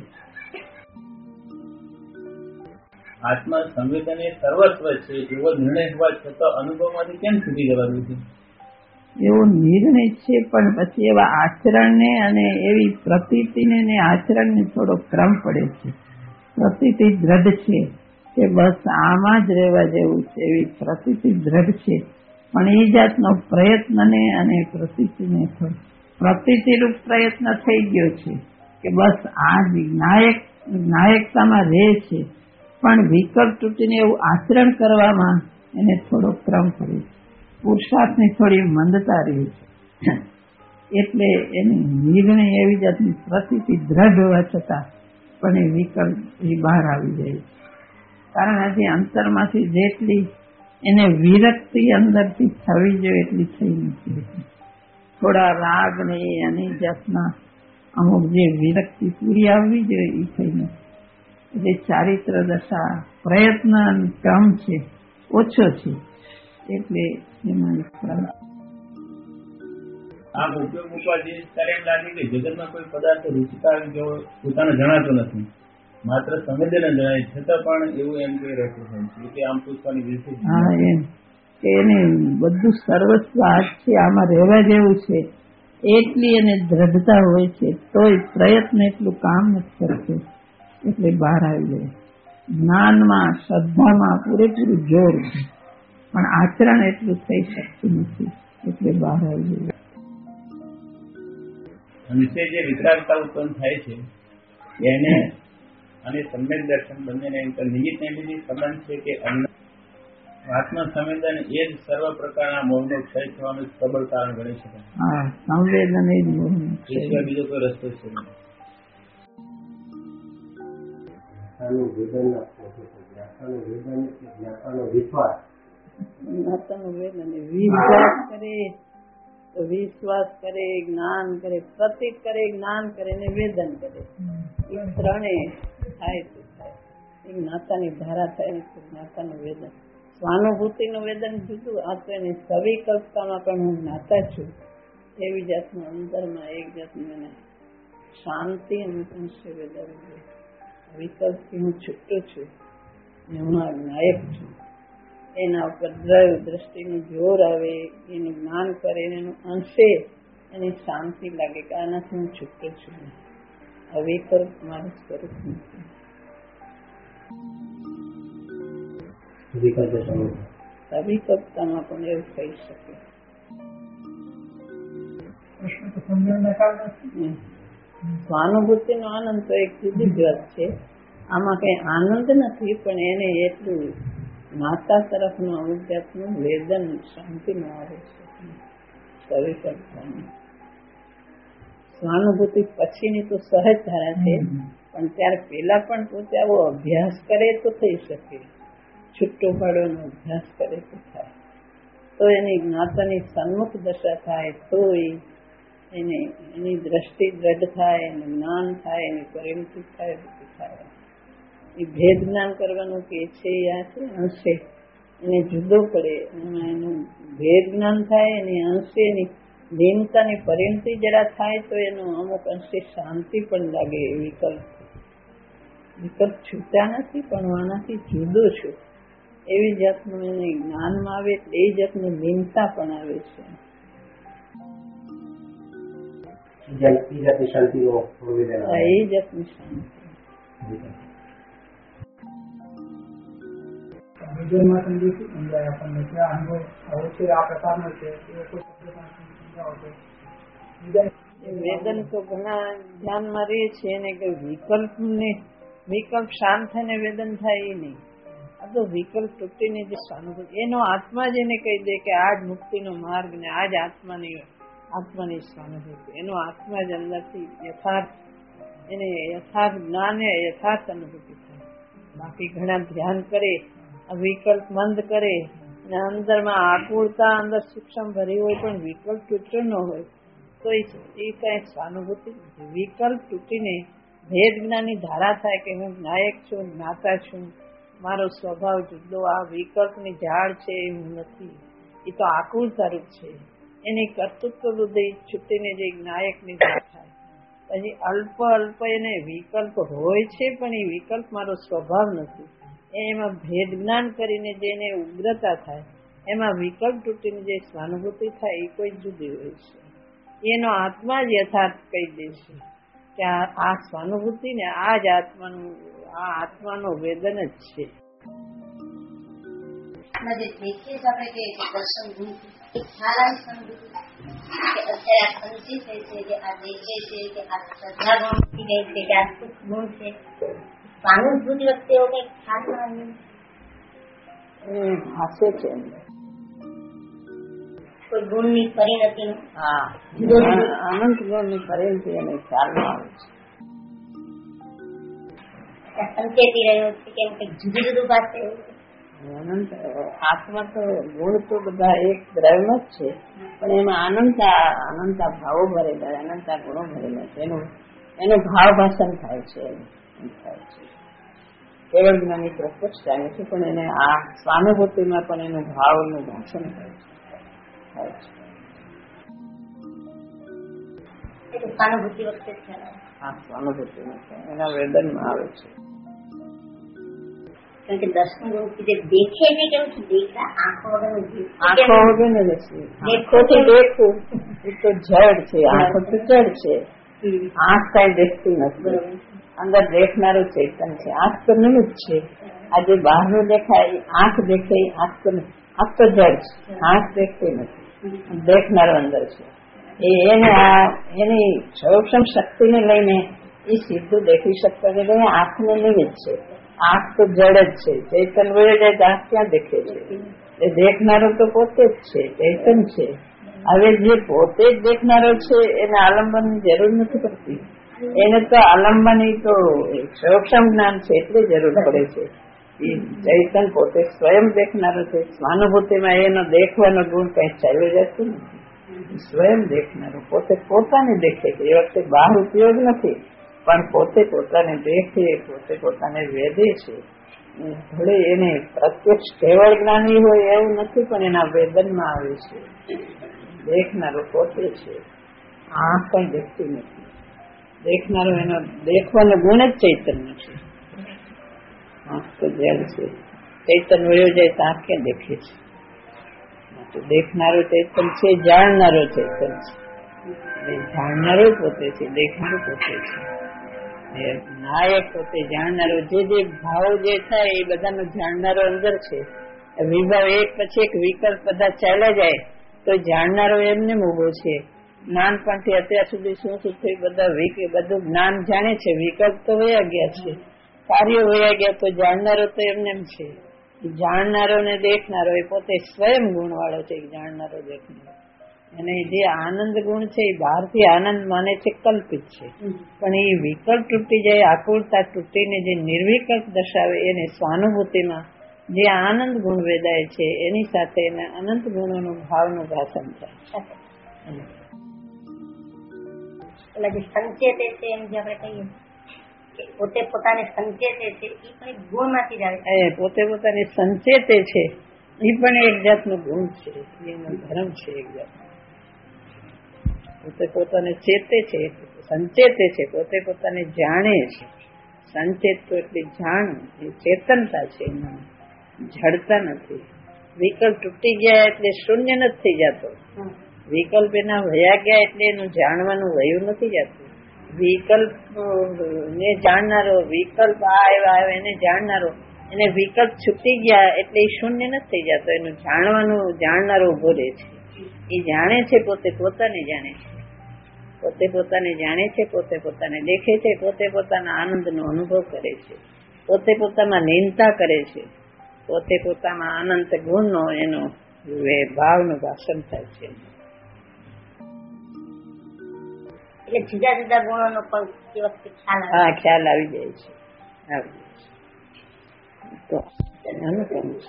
Speaker 5: આત્મા સંવેદન એ સર્વસ્વ છે એવો નિર્ણય હોવા છતાં અનુભવમાંથી કેમ છૂટી જવાનું છે?
Speaker 2: એવો નિર્ણય છે, પણ પછી એવા આચરણને અને એવી પ્રતીતિને ને આચરણને થોડો ક્રમ પડે છે. પ્રતીતિ દ્રઢ છે કે બસ આમાં જ રહેવા જેવું છે, એવી પ્રતીતિ દ્રઢ છે, પણ એ જાતનો પ્રયત્નને અને પ્રતીતિને પ્રતીતિરૂપ પ્રયત્ન થઈ ગયો છે કે બસ આ નાયકતામાં રહે છે, પણ વિકલ્પ તૂટીને એવું આચરણ કરવામાં એને થોડો ક્રમ પડે છે. પુરુષાર્થની થોડી મંદતા રહી છે, એટલે એની નિર્ણય એવી જાતની પ્રતીતિ દ્રઢ હોવા છતાં પણ એ વિકલ્પ બહાર આવી જાય છે. કારણ હજી અંતરમાંથી જેટલી એને વિરક્તિ અંદરથી થવી જોઈએ એટલી થઈ નથી. થોડા રાગ ને અને જાતના અમુક જે વિરક્તિ પૂરી આવવી જોઈએ એ થઈ નથી. એટલે ચારિત્ર દશા પ્રયત્ન ક્રમ છે ઓછો છે, એટલે એમાં
Speaker 5: આ ઉપયોગ મૂકવાથી ત્યારે એમ લાગે કે જગતમાં કોઈ પદાર્થ રૂચિકાર જેવો પોતાને જણાતો નથી, માત્ર સંવેદન જણાય, છતાં પણ એવું એમ કહી રહ્યું છે કે આમ પૂછવાની વિશે.
Speaker 2: હા, એમ કે એને બધું સર્વસ્વ આજ છે, આમાં રહેવા જેવું છે, એટલી એને દ્રઢતા હોય છે, તોય પ્રયત્ન એટલું કામ નથી કરતું, એટલે બહાર આવી જાય. જ્ઞાનમાં શ્રદ્ધામાં પૂરેપૂરું જોર છે, પણ આચરણ એટલું થઈ શકતું નથી, એટલે બહાર આવી જાય.
Speaker 5: નિશ્ચય જે વિતરાગતા ઉત્પન્ન થાય છે એને અને સમ્યક દર્શન બંનેને નિમિત્ત નિમિત્ત સંબંધ છે કે આત્મ સંવેદન એ જ સર્વ પ્રકારના મોહનો ક્ષય થવાનું પ્રબળ કારણ ગણી શકાય.
Speaker 2: હા, સંવેદન એ જ મોહનો ક્ષય.
Speaker 5: બીજો કોઈ રસ્તો છે નહીં.
Speaker 2: વિશ્વાસ કરે, જ્ઞાન કરે, પ્રતીક કરે, જ્ઞાન કરે ને વેદન કરે. એ ત્રણેય થાય તો થાય. એ જ્ઞાતાની ધારા થાય તો જ્ઞાતાનું વેદન. સ્વાનુભૂતિનું વેદન જુદું, આ તો એની સવિકલ્પતામાં પણ હું જ્ઞાતા છું એવી જાતનું અંદરમાં એક જાતનું એને શાંતિ અને અંશે વેદન. વિકલ્પથી હું છૂટો છું, હું આ નાયક છું, એના ઉપર દ્રષ્ટિનું જોર આવે, એનું જ્ઞાન કરે, એનું અંશે એની શાંતિ લાગે કે આનાથી હું છૂટો છું. આ વિકલ્પ મારું સ્વરૂપ નથી. અવિકલ્પતામાં પણ એવું થઈ શકે. સ્વાનુભૂતિનો આનંદ તો એક જુદી જ વાત છે. આમાં કઈ આનંદ નથી, પણ એને એટલું માતા તરફનું અમુક જાતનું વેદન શાંતિમાં આવે છે. સ્વાનુભૂતિ પછીની તો સહજ ધારા છે, પણ ત્યાર પહેલા પણ પોતે આવો અભ્યાસ કરે તો થઈ શકે. છૂટો પાડવાનો અભ્યાસ કરે તો થાય, તો એની જ્ઞાતાની સન્મુખ દશા થાય, તો એની દ્રષ્ટિ દ્રઢ થાય, એનું જ્ઞાન થાય, એની પરિણતિ થાય, બધું થાય. એ ભેદ જ્ઞાન કરવાનું કે છે આ છે અંશે એને જુદો પડે, એનું ભેદ જ્ઞાન થાય, એની અંશે એની લીનતાની પરિણતિ જરા થાય તો એનું અમુક અંશે શાંતિ પણ લાગે. વિકલ્પ છૂટા નથી, પણ આનાથી જુદો છું એવી જાતનું એને જ્ઞાનમાં આવે, એટલે એ જાતની લીનતા પણ આવે છે. એ જાતની શાંતિ. વેદન તો ઘણા ધ્યાનમાં રહે છે એને કે વિકલ્પ શાંત થઈને વેદન થાય એ નહીં. આ તો વિકલ્પ તૂટીને જે સ્વાનુભૂતિ, એનો આત્મા જ એને કહી દે કે આ જ મુક્તિનો માર્ગ ને આ જ આત્માની સ્વાનુભૂતિ. એનો આત્મા જ અંદરથી યથાર્થ જ્ઞાન યથાર્થ અનુભૂતિ થાય. બાકી ઘણા ધ્યાન કરે, વિકલ્પ મંદ કરે અને અંદરમાં આકુળતા અંદર સૂક્ષ્મ ભરી હોય પણ વિકલ્પ તૂટ્યો ન હોય તો એ કઈ સ્વાનુભૂતિ. વિકલ્પ તૂટીને ભેદ જ્ઞાનની ધારા થાય કે હું નાયક છું, જ્ઞાતા છું, મારો સ્વભાવ જુદો, આ વિકલ્પની ઝાડ છે હું નથી, એ તો આકુળતા રૂપ છે. એની કર્તૃત્વ બુદ્ધિ છૂટીને જે નાયકની થાય. પછી અલ્પ અલ્પ એને વિકલ્પ હોય છે, પણ એ વિકલ્પ મારો સ્વભાવ નથી. એમાં ભેદ જ્ઞાન કરીને જેને ઉગ્રતા થાય, એમાં વિકલ્પ તૂટીને જે સ્વાનુભૂતિ થાય એ કોઈ જુદી હોય છે. એનો આત્મા જ યથાર્થ કહી દેશે કે આ સ્વાનુભૂતિ ને આ જ આત્માનું વેદન જ છે.
Speaker 7: જે દેખીએ છીએ આપણે કે દર્શન ગુણ ખ્યાલ આવી સમજૂતી કે અત્યારે આ સંચિત છે, કે આ દેખે છે, કે આ શ્રદ્ધા ગુણ છે, કે આ સુખ ગુણ છે, સ્વાનુભૂતિ વખતે એવો કઈ ખ્યાલ
Speaker 2: ભાષે છે
Speaker 7: કોઈ ગુણની પરિણતિ.
Speaker 2: હા, અનંત ગુણની પરિણતિ એને ખ્યાલમાં આવે છે.
Speaker 7: સંચેતી રહ્યો છે કે કઈક જુદું જુદું ભાષે
Speaker 2: અનંત આત્મા તો ગુણ તો બધા એક દ્રવ્ય જ છે, પણ એમાં અનંતા ભાવો ભરેલા, અનંતા ગુણો ભરેલા છે. એનું ભાવ ભાષણ થાય છે. કેવળ જ્ઞાની પ્રત્યક્ષ જાણે છે, પણ એને આ સ્વાનુભૂતિમાં પણ એનું ભાવનું ભાષણ થાય છે.
Speaker 7: સ્વાનુભૂતિ વખતે
Speaker 2: આ સ્વાનુભૂતિમાં એના વેદનમાં આવે છે.
Speaker 7: કારણ કે દર્શન ગુણ જે દેખે ને કેવું છે, દેખા આંખો
Speaker 2: વગર દેખોથી દેખવું એ તો જડ છે, આંખો તો જડ છે. આંખ કઈ દેખતી નથી, અંદર દેખનારું ચેતન છે. આંખ તો નિમિત્ત છે. આજે બહારનું દેખાય આંખ દેખે, આંખ તો જડ છે, આંખ દેખતી નથી. દેખનારો અંદર છે. એની સૌક્ષમ શક્તિને લઈને એ સીધું દેખી શકતા નથી. આંખને નિમિત્ત છે. આંખ તો જડ જ છે. ચેતન વયો જાય તો આંખ ક્યાં દેખે છે? એ દેખનારો તો પોતે જ છે, ચેતન છે. હવે જે પોતે જ દેખનારો છે એને આલંબનની જરૂર નથી પડતી. એને તો આલંબનની તો સૌક્ષમ જ્ઞાન છે એટલે જરૂર પડે છે. ચૈતન પોતે સ્વયં દેખનારો છે. સ્વાનુભૂતિમાં એનો દેખવાનો ગુણ કઈ ચાલ્યો જતો નથી. સ્વયં દેખનારો પોતે પોતાને દેખે છે. એ વખતે બહાર ઉપયોગ નથી, પણ પોતે પોતાને દેખે, પોતે પોતાને વેદે છે. ભલે એને પ્રત્યક્ષ કેવળ જ્ઞાની હોય એવું નથી, પણ એના વેદનમાં આવે છે. દેખનારો પોતે છે. આંખ કઈ દેખતી નથી. દેખનારો એનો દેખવાનો ગુણ જ ચૈતન્ય છે. આંખ તો જળ છે. ચૈતન વયો જાય તો આંખ ક્યાં દેખે છે? દેખનારો ચૈતન છે, જાણનારો ચૈતન છે. જાણનારો પોતે છે, દેખનારો પોતે છે. નાયક પોતે જાણનારો. જે ભાવ જે થાય એ બધાનો જાણનારો અંદર છે. વિભાવ એક પછી એક વિકલ્પ બધા ચાલ્યા જાય તો જાણનારો એમને ઉભો છે. નાનપણથી અત્યાર સુધી શું શું થયું બધું જ્ઞાન જાણે છે. વિકલ્પ તો વયા ગયા છે, કાર્યો વયા ગયા, તો જાણનારો તો એમને છે. જાણનારો ને દેખનારો એ પોતે સ્વયં ગુણ વાળો છે. જાણનારો દેખનારો અને જે આનંદ ગુણ છે એ બહારથી આનંદ માને છે, કલ્પિત છે. પણ એ વિકલ્પ તૂટી જાય, આકુરતા તૂટીને જે નિર્વિકલ્પ દર્શાવે એને સ્વાનુભૂતિમાં જે આનંદ ગુણ વેદાય છે એની સાથે એના અનંત ગુણોનું ભાવનું ભાષણ થાય.
Speaker 7: એટલે જે સંચેતે છે એમ જે આપણે કહીએ કે પોતે પોતાને સંચેતે છે એ પણ ગુણ માંથી જ આવે છે.
Speaker 2: પોતે પોતાને સંચેતે છે એ પણ એક જાતનો ગુણ છે, એનો ધર્મ છે. એક જાતનો પોતે પોતાને ચેતે છે, સંચેતે છે, પોતે પોતાને જાણે છે. સંચેત તો એટલે જાણ, એ ચેતનતા છે, એમાં જડતા નથી. વિકલ્પ તૂટી ગયા એટલે શૂન્ય નથી થઈ જતો. વિકલ્પ એના વયા ગયા એટલે એનું જાણવાનું વયું નથી જતું. વિકલ્પ ને જાણનારો, વિકલ્પ આવ્યા એને જાણનારો, એને વિકલ્પ છૂટી ગયા એટલે એ શૂન્ય નથી થઈ જતો. એનું જાણનારો ઉભો રહે છે. એ જાણે છે, પોતે પોતાને જાણે છે. પોતે પોતાને જાણે છે, પોતે પોતાને દેખે છે, પોતે પોતાના આનંદનો અનુભવ કરે છે, પોતે પોતામાં લીનતા કરે છે, પોતે પોતામાં અનંત ગુણનો એનો ભાવનું ભાષણ થાય છે.
Speaker 7: એટલે જુદા જુદા ગુણોનો પણ એ વખતે
Speaker 2: ખ્યાલ આવી જાય છે. તો અનુપમ છે.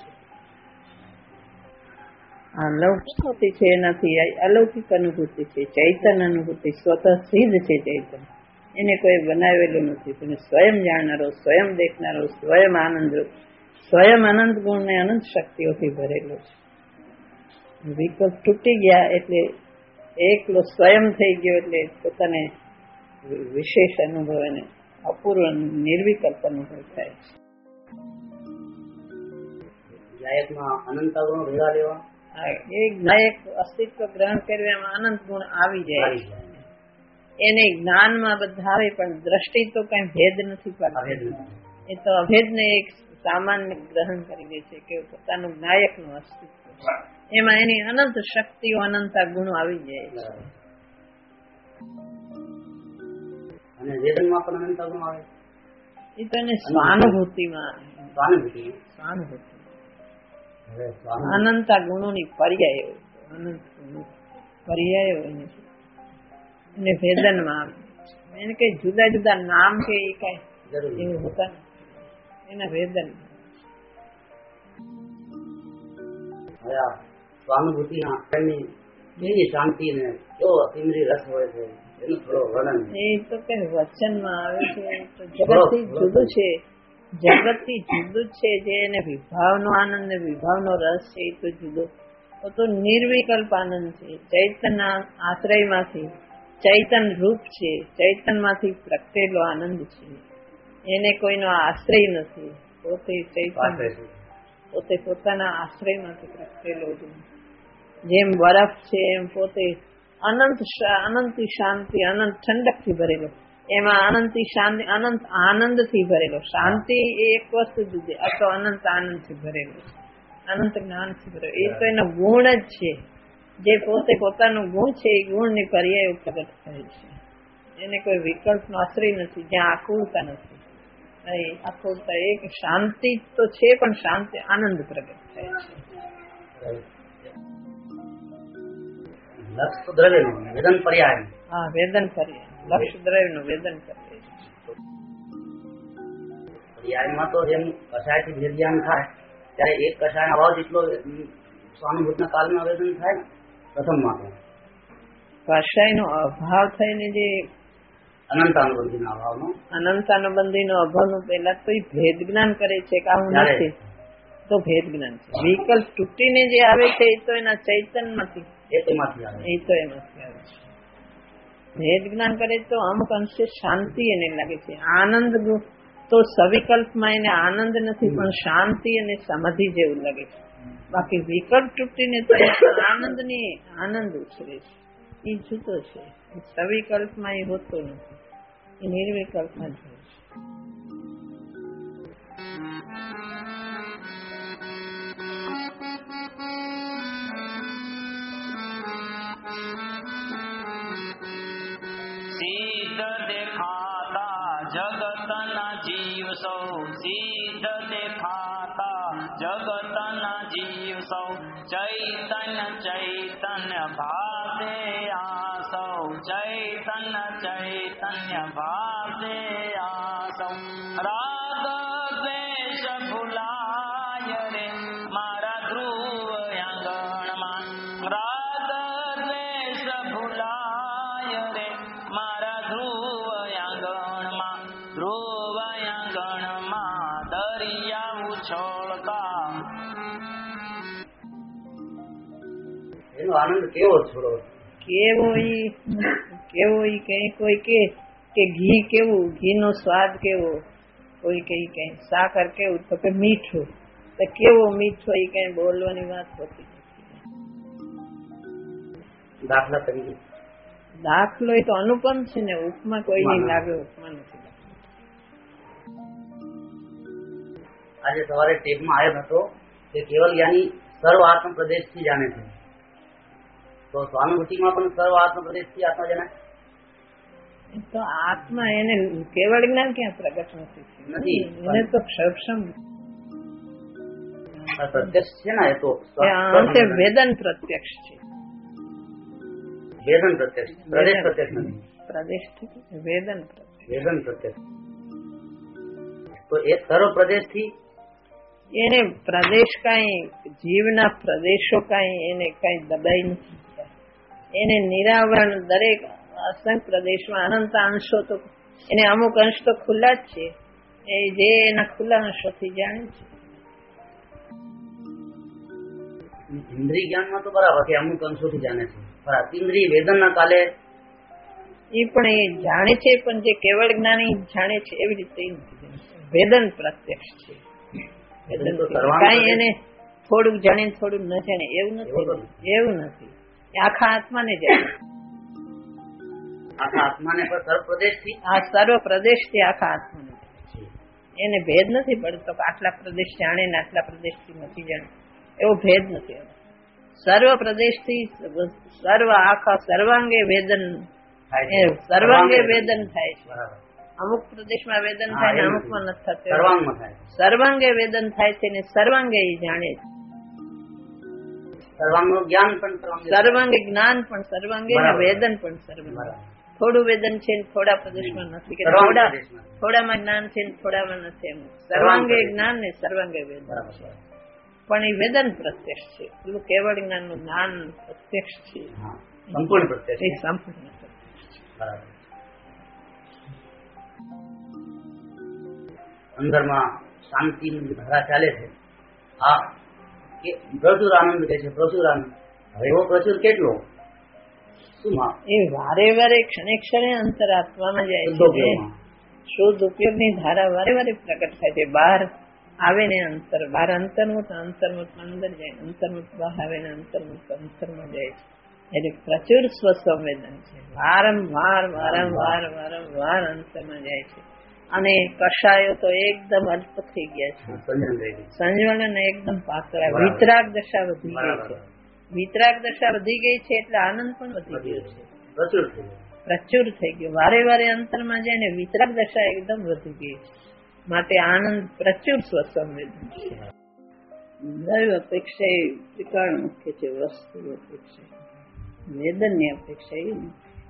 Speaker 2: આ લૌકિક છે એનાથી અલૌકિક અનુભૂતિ છે. ચૈતન અનુભૂતિ સ્વતઃ સિદ્ધ છે. ચૈતન એને કોઈ બનાવેલું નથી, પણ સ્વયં જાણનારો, સ્વયં દેખનારો, સ્વયં આનંદ, સ્વયં અનંત ગુણ ને અનંત શક્તિઓથી ભરેલો છે. વિકલ્પ તૂટી ગયા એટલે એકલો સ્વયં થઈ ગયો એટલે પોતાને વિશેષ અનુભવ અને અપૂર્વ નિર્વિકલ્પ અનુભવ થાય છે.
Speaker 4: ગાયકમાં અનંત ગુણો ભેગા લેવા,
Speaker 2: એક ગાયક અસ્તિત્વ ગ્રહણ કરવા એમાં અનંત ગુણ આવી જાય છે. એને જ્ઞાનમાં બધા આવે પણ દ્રષ્ટિ તો કઈ ભેદ નથી પડતો. એ તો અભેદને એક સામાન્ય ગ્રહણ કરી લે છે કે પોતાનું નાયકનું અસ્તિત્વ, એમાં એની અનંત શક્તિઓ અનંત ગુણો આવી જાય છે.
Speaker 4: અને વેદનમાં પણ અનંત ગુણો આવે.
Speaker 2: એ તો એને સ્વાનુભૂતિમાં
Speaker 4: સ્વાનુભૂતિ
Speaker 2: અનંત ગુણોની પર્યાયો, અનંત પર્યાયો એને વેદનમાં એને કઈ જુદા જુદા નામ કે એ કઈ એવું હોતા નથી એના વેદન.
Speaker 4: સ્વાનુભૂતિ કેવી શાંતિ ને કેવો અતિમરી રસ હોય છે એનું થોડો વર્ણન.
Speaker 2: એ તો કઈ વચનમાં આવે છે. જગતથી જુદું છે, જગતથી જુદું છે. જે એને વિભાવનો આનંદ ને વિભાવનો રસ છે એ તો જુદો. તો નિર્વિકલ્પ આનંદ છે. ચૈતન્ય આશ્રયમાંથી ચૈતન રૂપ છે, ચૈતન માંથી પ્રગટેલો આનંદ છે. એને કોઈનો આશ્રય નથી. પોતે ચૈતન્ય, પોતે પોતાના આશ્રયમાંથી પ્રગટેલો છે. જેમ બરફ છે એમ પોતે અનંત શાંતિ, અનંત ઠંડક થી ભરેલો. એમાં અનંત શાંતિ, અનંત આનંદ થી ભરેલો. શાંતિ એ એક વસ્તુ જુદી, આ તો અનંત આનંદ થી ભરેલો, અનંત જ્ઞાન થી ભરેલો. એ તો એનો ગુણ જ છે. જે પોતે પોતાનું ગુણ છે એ ગુણ ની પર્યાય પ્રગટ થાય છે. એને કોઈ વિકલ્પ નો આશ્રય નથી, જ્યાં આકુળતા નથી. આકુળતા એક શાંતિ તો છે પણ શાંતિ આનંદ પ્રગટ થાય છે.
Speaker 4: લક્ષ દ્રવ્યનું વેદન પર્યાય.
Speaker 2: હા, વેદન પર્યાય. લક્ષ દ્રવ્યનું વેદન પર્યાય.
Speaker 4: પર્યાયમાં તો જેમ કષાયથી ભેદજ્ઞાન થાય ત્યારે એક કષાય અભાવ જેટલો સ્વાનુભૂતના કાલમાં વેદન થાય. પ્રથમમાં તો
Speaker 2: કષાયનો અભાવ થઈને જે
Speaker 4: અનંતાનુબંધીના અભાવનો,
Speaker 2: અનંતાનુબંધીનો અભાવનો પહેલા તો એ ભેદ જ્ઞાન કરે છે કે આવું નથી, તો ભેદ જ્ઞાન છે. વિકલ્પ તૂટીને જે આવે છે એ તો એના ચૈતન્યમાંથી, એ તો એમાંથી આવે છે. ભેદ જ્ઞાન કરે તો અમુક અંશે શાંતિ એને લાગે છે. આનંદ તો સવિકલ્પમાં એને આનંદ નથી પણ શાંતિ અને સમાધિ જેવું લાગે છે. બાકી વિકલ્પ તૂટીને તો આનંદ ઉછરે છે. એ જુદો છે. સવિકલ્પમાં એ હોતો નથી, એ નિર્વિકલ્પમાં જ હોય છે.
Speaker 3: જગતના જીવ સૌ સિદ્ધ દેખાતા, જગતના જીવ સૌ ચૈતન્ય ભાવે આ સૌ, ચૈતન્ય ભાવે આ સૌ. રાગ દ્વેષ ભૂલાય રે મારા ધ્રુવ આંગણમાં, રાગ દ્વેષ ભૂલાય રે મારા ધ્રુવ આંગણમાં, ધ્રુવ આંગણમાં દરિયા ઉછળતા.
Speaker 4: એનો આનંદ કેવો છોડો,
Speaker 2: કેવો ઈ કોઈ કે ઘી કેવું, ઘી નો સ્વાદ કેવો, કોઈ કઈ સાકર કેવું, તો કે મીઠું. તો કેવો મીઠો એ કઈ બોલવાની વાત હોતી નથી.
Speaker 4: દાખલા તરીકે
Speaker 2: દાખલો એ તો અનુપમ છે ને, ઉપમા કોઈ નહીં લાગે, ઉપમા નથી.
Speaker 4: આજે સવારે ટેપમાં આવ્યો હતો કે કેવલ જ્ઞાની સર્વ આત્મ પ્રદેશ થી જાણે છે. તો સ્વાનુભૂતિમાં પણ સર્વ આત્મ પ્રદેશ થી આત્મા જણાય.
Speaker 2: તો આત્મા એને કેવળ જ્ઞાન ક્યાં પ્રગટ નથી, એને તો સક્ષમ
Speaker 4: પ્રત્યક્ષ છે ને. એ તો
Speaker 2: વેદન પ્રત્યક્ષ છે.
Speaker 4: વેદન પ્રત્યક્ષ, પ્રદેશ પ્રત્યક્ષ નથી.
Speaker 2: પ્રદેશ વેદન
Speaker 4: પ્રત્યક્ષ. તો એ સર્વ પ્રદેશ થી
Speaker 2: એને પ્રદેશ કઈ જીવના પ્રદેશો કઈ એને કઈ દબાઈ નથી. એને નિરાવરણ દરેક અસંખ્ય પ્રદેશમાં અનંત અંશો તો એને અમુક અંશ તો ખુલ્લા જ છે. એ જે એના ખુલ્લા અંશોથી જાણે છે.
Speaker 8: ઇન્દ્રિય જ્ઞાનમાં તો બરાબર કે અમુક અંશોથી જાણે છે, પણ અતિન્દ્રિય વેદનના કાલે
Speaker 2: એ પણ એ જાણે છે, પણ જે કેવળ જ્ઞાની જાણે છે એવી રીતે એ નથી જાણતા. વેદન પ્રત્યક્ષ છે. કાંઈ એને થોડુંક જાણે થોડુંક ન જાણે એવું નથી. આખા આત્માને જાણે,
Speaker 8: આખા આત્માને પણ સર્વ પ્રદેશથી,
Speaker 2: આ સર્વ પ્રદેશથી આખા આત્માને એને ભેદ નથી પડતો કે આટલા પ્રદેશ જાણે ને આટલા પ્રદેશથી નથી જાણે, એવો ભેદ નથી. સર્વ પ્રદેશથી સર્વ આખા સર્વાંગે વેદન થાય છે. અમુક પ્રદેશમાં વેદન થાય ને અમુકમાં નથી થતું. સર્વાંગે વેદન થાય છે ને સર્વાંગે જાણે છે.
Speaker 8: સર્વાંગનું જ્ઞાન પણ
Speaker 2: સર્વાંગે જ્ઞાન પણ સર્વાંગે ને વેદન પણ સર્વાંગે. થોડું વેદન છે ને થોડા પ્રદેશમાં નથી, કે થોડામાં જ્ઞાન છે ને થોડામાં નથી. એમ સર્વાંગે જ્ઞાન ને સર્વાંગે વેદન છે, પણ એ વેદન પ્રત્યક્ષ છે. પેલું કેવળ જ્ઞાન નું જ્ઞાન પ્રત્યક્ષ છે,
Speaker 8: સંપૂર્ણ પ્રત્યક્ષ.
Speaker 2: સંપૂર્ણ
Speaker 8: અંદરમાં શાંતિની ધારા ચાલે છે. આ કે પ્રચુર આનંદ કહે છે, પ્રચુર આનંદ. હવે એવો પ્રચુર કેટલો?
Speaker 2: એ વારે વારે ક્ષણે ક્ષણે અંતરાત્મામાં જાય છે. શુદ્ધ ઉપયોગની ધારા વારે વારે પ્રગટ થાય છે. બહાર આવે ને અંતર, બહાર અંતર્મુખ, અંતર્મુખ અંદર જાય, અંતર્મુખ બહાર આવે ને અંતર્મુખ અંતરમાં જાય છે. એટલે પ્રચુર સ્વસંવેદન છે. વારંવાર અંતરમાં જાય છે. અને કષાયો તો એકદમ અલ્પ થઈ ગયા છે, સંજ્વલન એકદમ પાતળા. વિતરાગ દશા વધી ગઈ છે. વિતરાગ દશા વધી ગઈ છે એટલે આનંદ પણ વધી ગયો છે, પ્રચુર થઈ ગયો. વારે વારે અંતરમાં જાય ને વિતરાગ દશા એકદમ વધી ગઈ છે, માટે આનંદ પ્રચુર સ્વસંવેદન છે. દ્રવ્ય અપેક્ષા એ ત્રિકાળ મુખ્ય છે, વસ્તુ અપેક્ષા વેદન ની અપેક્ષા એ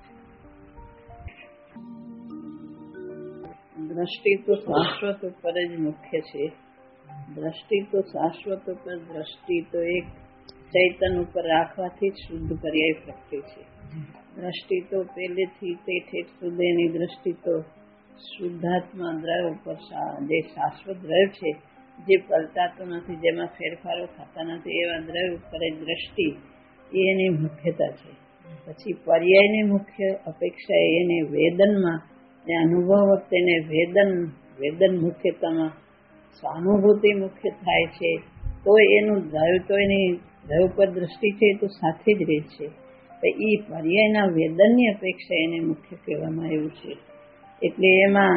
Speaker 2: દ્રષ્ટિ તો શાશ્વત ઉપર જ મુખ્ય છે. દ્રષ્ટિ તો શાશ્વત ઉપર, દ્રષ્ટિ તો એક ચૈતન ઉપર રાખવાથી જ શુદ્ધ પર્યાય પ્રગટે છે. દ્રષ્ટિ તો પહેલેથી તે ઠેઠ સુધીની દ્રષ્ટિ તો શુદ્ધાત્મા દ્રવ્ય ઉપર, જે શાશ્વત દ્રવ્ય છે, જે પલટાતું નથી, જેમાં ફેરફારો થતા નથી, એવા દ્રવ્ય ઉપર દ્રષ્ટિ એની મુખ્યતા છે. પછી પર્યાયની મુખ્ય અપેક્ષા એને વેદનમાં અનુભવ વખતે વેદન મુખ્યતામાં સહાનુભૂતિ મુખ્ય થાય છે. તો એનું દ્રવ્ય, તો એની દ્રવ્ય પર દ્રષ્ટિ છે તો સાથે જ રહે છે. એ પર્યાયના વેદનની અપેક્ષા એને મુખ્ય કહેવામાં આવ્યું છે. એટલે એમાં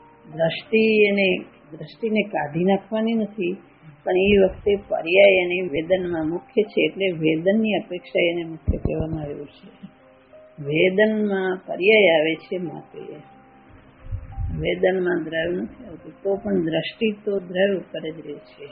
Speaker 2: દ્રષ્ટિને કાઢી નાખવાની નથી, પણ એ વખતે પર્યાય એની વેદનમાં મુખ્ય છે, એટલે વેદનની અપેક્ષા એને મુખ્ય કહેવામાં આવ્યું છે. વેદનમાં પર્યાય આવે છે, માટે વેદનમાં દ્રવ્ય નથી આવતું. તો પણ દ્રષ્ટિ તો દ્રવ્ય ઉપર જ રહે છે.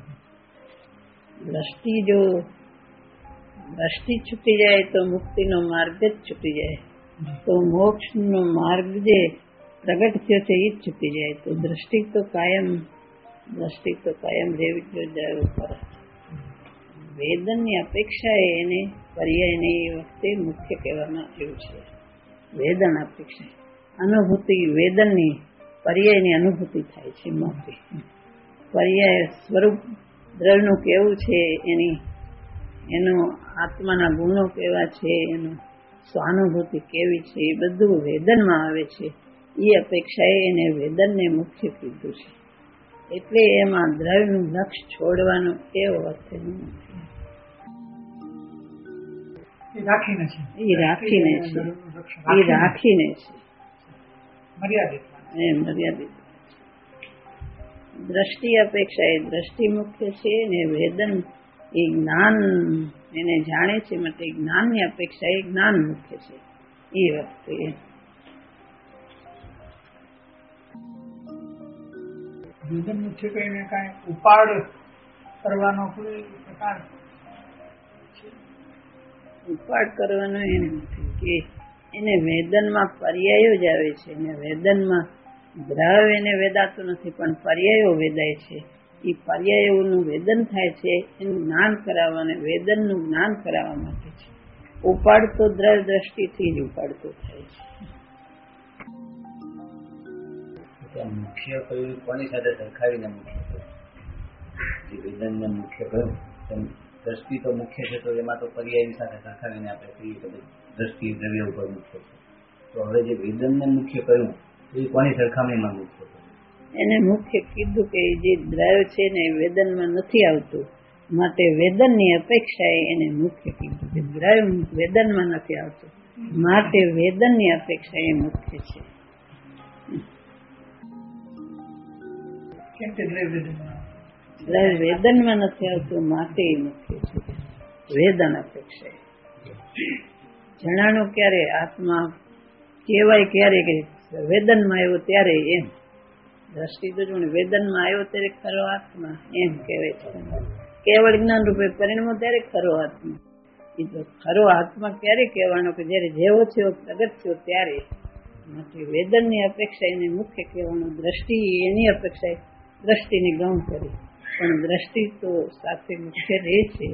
Speaker 2: દ્રષ્ટિ છૂટી જાય તો મુક્તિનો માર્ગ જ છૂટી જાય, તો મોક્ષનો માર્ગ જે પ્રગટ થયો છે એ જ છૂટી જાય. તો દ્રષ્ટિ તો કાયમ રહેવી જોઈએ દ્રવ્ય ઉપર. વેદનની અપેક્ષા એને પર્યાયને એ વખતે મુખ્ય કહેવામાં આવ્યું છે. વેદન અપેક્ષા અનુભૂતિ, વેદનની પર્યાયની અનુભૂતિ થાય છે. માટે પર્યાય સ્વરૂપ દ્રવ્યનું કેવું છે, એનો આત્માના ગુણો કેવા છે, એનું સ્વાનુભૂતિ કેવી છે, એ બધું વેદનમાં આવે છે. એ અપેક્ષાએ એને વેદનને મુખ્ય કીધું છે. એટલે એમાં દ્રવ્યનું લક્ષ છોડવાનું એવો અર્થ નથી. એ રાખીને છે મર્યાદિત. દ્રષ્ટિ અપેક્ષા એ દ્રષ્ટિ મુખ્ય છે ને વેદન એ જ્ઞાન એને જાણે છે, માટે જ્ઞાનની અપેક્ષા એ જ્ઞાન મુખ્ય છે. એ વખતે
Speaker 9: વેદન મુખ્ય કહીને કાંઈ ઉપાડ કરવાનો કોઈ પ્રકાર,
Speaker 2: ઉપાડ કરવાનો એ નથી કે એને વેદનમાં પર્યાયો જ આવે છે, ને વેદનમાં દ્રવ્ય એને વેદાતું નથી, પણ પર્યાયો વેદાય છે. એ પર્યાયોનું વેદન થાય છે, એનું જ્ઞાન કરાવવા, વેદનનું જ્ઞાન કરાવવા માટે છે. ઉપાડ તો દ્રવ્ય દ્રષ્ટિથી જ ઉપાડતો થાય
Speaker 8: છે. મુખ્ય કયું કોની સાથે સરખાવીને મુખ્ય કયું? વેદનને મુખ્ય કયું? દ્રષ્ટિ તો મુખ્ય છે, તો એમાં તો પર્યાયની સાથે સરખાવીને આપણે કહીએ કે દ્રષ્ટિ દ્રવ્ય ઉપર મુખ્ય છે. તો હવે જે વેદનને મુખ્ય કહ્યું એ કોની સરખામણીમાં મુખ્ય છે?
Speaker 2: એને મુખ્ય કીધું કે જે દ્રવ્ય છે ને વેદનમાં નથી આવતું, માટે વેદનની અપેક્ષાએ એને મુખ્ય કીધું કે દ્રવ્ય વેદનમાં નથી આવતું, માટે વેદનની અપેક્ષા એ મુખ્ય છે.
Speaker 9: કેમ કે દ્રવ્ય
Speaker 2: વેદનમાં નથી આવતું માટે એ મુખ્ય છે. વેદન અપેક્ષા જણાનું ક્યારે આત્મા કહેવાય ક્યારે કે વેદનમાં આવ્યો ત્યારે, એમ દ્રષ્ટિ તો જો વેદનમાં આવ્યો ત્યારે ખરો આત્મા એમ કહેવાય છે. કેવળ જ્ઞાન રૂપે પરિણમો ત્યારે ખરો આત્મા. એ તો ખરો આત્મા ક્યારે કહેવાનો કે જયારે જેવો છે પ્રગટ થયો ત્યારે. માટે વેદનની અપેક્ષા એને મુખ્ય કહેવાનું. દ્રષ્ટિ એની અપેક્ષા દ્રષ્ટિની ગૌણ કરી, પણ દ્રષ્ટિ તો સાથે મુખ્ય રહે છે.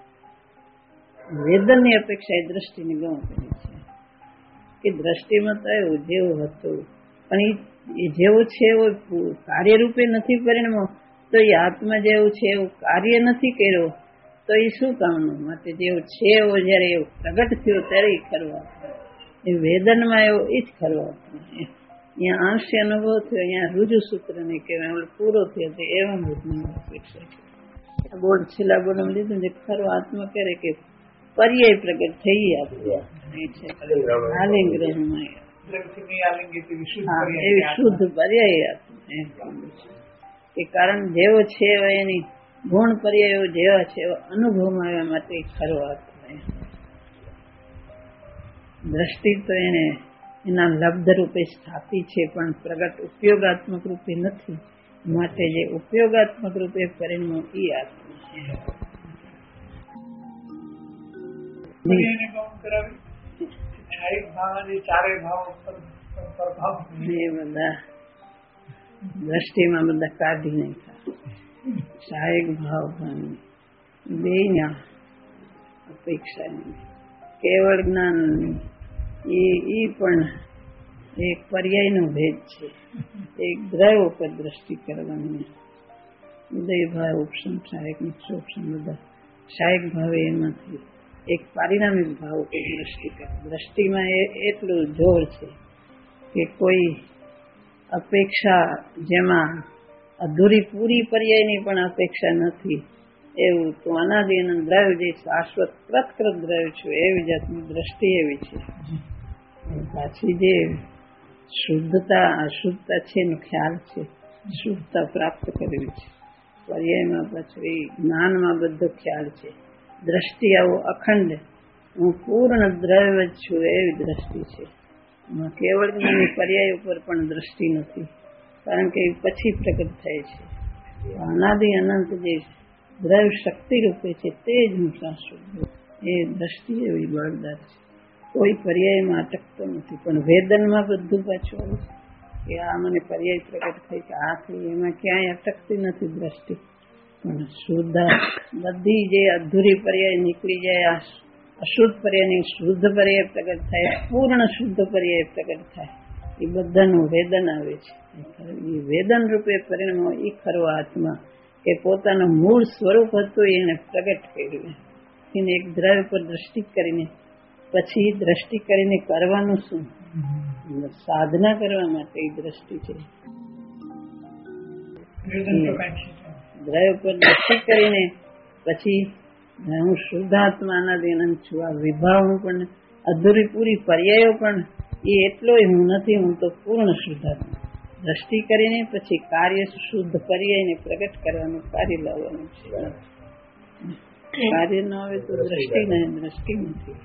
Speaker 2: વેદનની અપેક્ષા એ દ્રષ્ટિની ગૌણ કરી છે કે દ્રષ્ટિમાં તો એવું જેવું હતું, પણ એ જેવું છે એવું કાર્યરૂપે નથી પરિણમો, તો એ આત્મા જેવું છે એવું કાર્ય નથી કર્યો, તો એ શું કામનું? માટે જેવું છે એવું જયારે એવું પ્રગટ થયો ત્યારે એ ખરો આત્મા. એ વેદનમાં એવો એ જ ખરો આત્મા. અહીંયા આંશી અનુભવ થયો, અહીંયા રૂજુ સૂત્ર નહીં કહેવાય, પૂરો થયો તો એવા વેદનની અપેક્ષા છે. બોર્ડ છેલ્લા બોર્ડમાં લીધું જે ખરો આત્મા કરે કે પર્યાય પ્રગટ થઈ આત્મા આલિંગ ગ્રહમાં એવી શુદ્ધ પર્યાય આત્મા કે કારણ જેવો છે એની ગુણ પર્યાયો જેવા છે એવા અનુભવમાં આવ્યા માટે ખરો આત્મા. દ્રષ્ટિ તો એને એના લબ્ધ રૂપે સ્થાપી છે, પણ પ્રગટ ઉપયોગાત્મક રૂપે નથી. માટે જે ઉપયોગાત્મક રૂપે પરિણમો એ આત્મા છે. દ્રષ્ટિમાં બધા કાઢી નાખ્યા. સહાયક ભાવ બેના અપેક્ષા કેવળ જ્ઞાન એ પણ એક પર્યાયનો ભેદ છે. એક દ્રવ્ય ઉપર દ્રષ્ટિ કરવાની ઉદય ભાવ ઉપસમ સહાયક નિક્ષોપસમ બધા સહાયક ભાવે એમાંથી એક પારિણામિક ભાવ ઉપર દ્રષ્ટિ કરે. દ્રષ્ટિમાં એટલું જોર છે કે કોઈ અપેક્ષા જેમાં અધૂરી પૂરી પર્યાયની પણ અપેક્ષા નથી, એવું તો અનાદિ અનંત દ્રવ્ય જે શાશ્વત પ્રતકૃત દ્રવ્ય છે એવી જાતની દ્રષ્ટિ એવી છે. પાછી જે શુદ્ધતા અશુદ્ધતા છે એનો ખ્યાલ છે, શુદ્ધતા પ્રાપ્ત કરવી છે. પર્યાયમાં પાછું એ જ્ઞાનમાં બધો ખ્યાલ છે. દ્રષ્ટિ આવો અખંડ હું પૂર્ણ દ્રવ્ય જ છું એવી દ્રષ્ટિ છે. કેવળ જ્ઞાનની પર્યાય ઉપર પણ દ્રષ્ટિ નથી, કારણ કે એ પછી પ્રગટ થાય છે. અનાદિ અનંત જે દ્રવ્ય શક્તિ રૂપે છે તે જ હું શાશ્વત, એ દ્રષ્ટિ એવી બળદાર છે. કોઈ પર્યાયમાં અટકતો નથી. પણ વેદનમાં બધું પાછું આવે છે કે આ મને પર્યાય પ્રગટ થઈ કે આ થઈ, એમાં ક્યાંય અટકતી નથી દ્રષ્ટિ. પણ શુદ્ધ બધી જે અધૂરી પર્યાય નીકળી જાય, આ અશુદ્ધ પર્યાયની શુદ્ધ પર્યાય પ્રગટ થાય, પૂર્ણ શુદ્ધ પર્યાય પ્રગટ થાય, એ બધાનું વેદન આવે છે. એ વેદન રૂપે પરિણમો એ ખરો આત્મા કે પોતાનું મૂળ સ્વરૂપ હતું એને પ્રગટ કર્યું. એને એક દ્રવ્ય પર દ્રષ્ટિ કરીને પછી દ્રષ્ટિ કરીને કરવાનું શું? સાધના કરવા માટે એ દ્રષ્ટિ છે. દ્રવ્ય પર દ્રષ્ટિ કરીને પછી હું શુદ્ધાત્માના અનંત છું. આ વિભાવનું પણ અધૂરી પૂરી પર્યાયો પણ એ એટલો હું નથી, હું તો પૂર્ણ શુદ્ધાત્મા. દ્રષ્ટિ કરીને પછી કાર્ય શુદ્ધ પર્યાયને પ્રગટ કરવાનું કાર્ય લાવવાનું છે. કાર્ય ન આવે તો દ્રષ્ટિ નહીં, દ્રષ્ટિ નથી.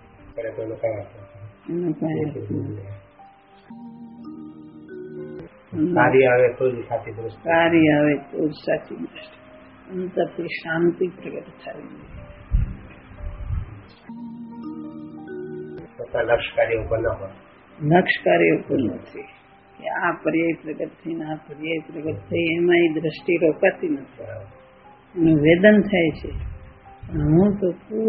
Speaker 8: કાર્ય આવે તો જ સાચી દ્રષ્ટિ.
Speaker 2: કાર્ય આવે તો જ સાચી દ્રષ્ટિ. અંતરથી શાંતિ પ્રગટ થાય.
Speaker 8: લક્ષ કાર્ય ઉપર ન હોય,
Speaker 2: લક્ષ કાર્ય ઉપર નથી કે આ પર્યાય પ્રગટ થઈને આ પર્યાય પ્રગટ થઈ, એમાં એ દ્રષ્ટિ રોકાતી નથી. એનું વેદન થાય છે. હું તો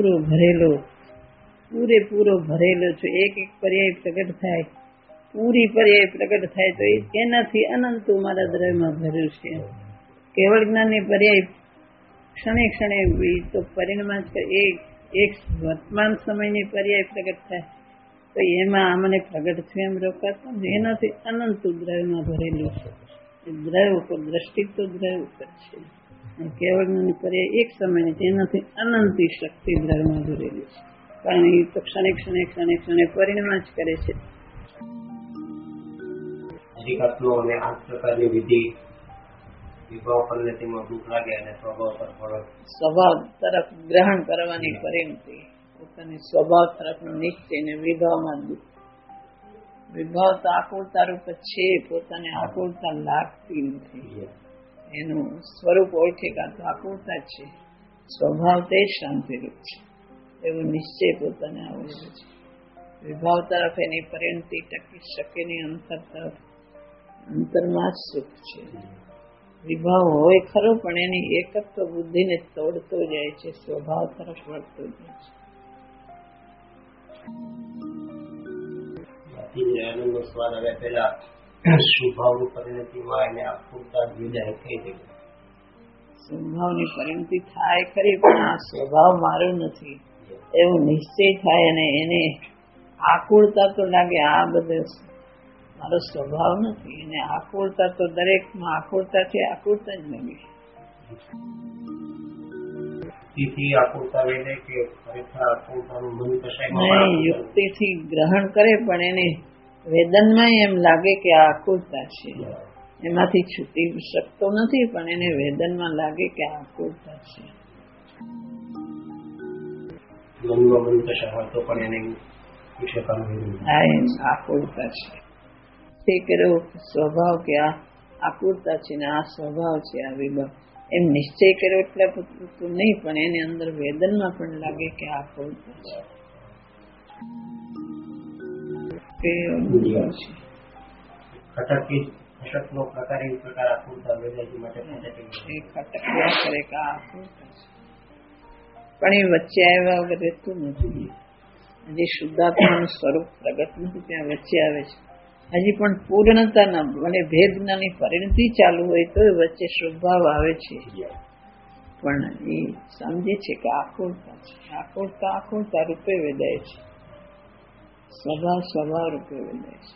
Speaker 2: પૂરેપૂરો ભરેલો છું. એક એક પર્યાય પ્રગટ થાય, પૂરી પર્યાય પ્રગટ થાય તો એનાથી અનંત મારા દ્રવ્યમાં ભર્યું છે. કેવળ જ્ઞાનની પર્યાય ક્ષણે ક્ષણે તો પરિણમાં એક વર્તમાન સમયની પર્યાય પ્રગટ થાય તો એમાં આમને પ્રગટ થયું એમ રોકાતો એનાથી અનંત દ્રવ્યમાં ભરેલું છે. દ્રવ્ય ઉપર દ્રષ્ટિ તો દ્રવ્ય ઉપર છે. કેવળની પર્યાય એક સમયની તેનાથી અનંતી શક્તિ દ્રવ્યમાં ભરેલી છે. કારણ એ તો ક્ષણે ક્ષણે ક્ષણે ક્ષણે પરિણમાં જ કરે છે.
Speaker 8: હરિકથનો અને આ પ્રકારની વિધિ વિભાવ પરિણતિમાં દુઃખ લાગે અને સ્વભાવ તરફ ગ્રહણ કરવાની પરિણતિ, પોતાની સ્વભાવ તરફનો નિશ્ચય ને વિભાવમાં દુઃખ. વિભાવ તો આકુળતા રૂપ છે, પોતાને આકુળતા લાગતી નથી. એનું સ્વરૂપ ઓળખે કાં તો આકુળતા છે, સ્વભાવ તે શાંતિરૂપ છે એવું નિશ્ચય પોતાને આવડેલો છે. વિભાવ તરફ એની પરિણતિ ટકી શકે નહીં. અંતર તરફ અંતરમાં જ સુખ છે. વિભાવ હોય ખરો પણ એની એકત્વ બુદ્ધિને તોડતો જાય છે, સ્વભાવ તરફ વળતો જાય છે. સ્વાદ હવે પેલા સ્વભાવની પરિણતિમાં એને આખુરતા વિદાય થઈ ગઈ.
Speaker 2: સ્વભાવની પરિણતિ થાય ખરી પણ આ સ્વભાવ મારો નથી એવું નિશ્ચય થાય અને એને આકુળતા તો લાગે આ બધું મારો સ્વભાવ નથી. એને આકુળતા તો દરેકમાં આકુળતા છે, આકુળતા જ લાગે. યુક્તિથી ગ્રહણ કરે પણ એને વેદનમાં એમ લાગે કે આ આકુળતા છે. એમાંથી છૂટી શકતો નથી પણ એને વેદનમાં લાગે કે આ આકુળતા છે. આકુળતા છે તે કર્યો સ્વભાવ કે આ આકુળતા છે ને આ સ્વભાવ છે, આ વિભાવ એમ નિશ્ચય કર્યો એટલે પૂરતું નહીં પણ એની અંદર વેદનમાં પણ લાગે કે આ આકુળતા છે. પણ એ વચ્ચે આવ્યા વગર રહેતું નથી. હજી શુદ્ધાત્માનું સ્વરૂપ પ્રગટ નથી, ત્યાં વચ્ચે આવે છે. હજી પણ પૂર્ણતાના અને ભેદનાની પરિણતિ ચાલુ હોય તો વચ્ચે સ્વભાવ આવે છે. પણ એ સમજે છે કે આકુળતા છે. આકુળતા રૂપે વેદાય છે, સ્વભાવ રૂપે વેદાય છે.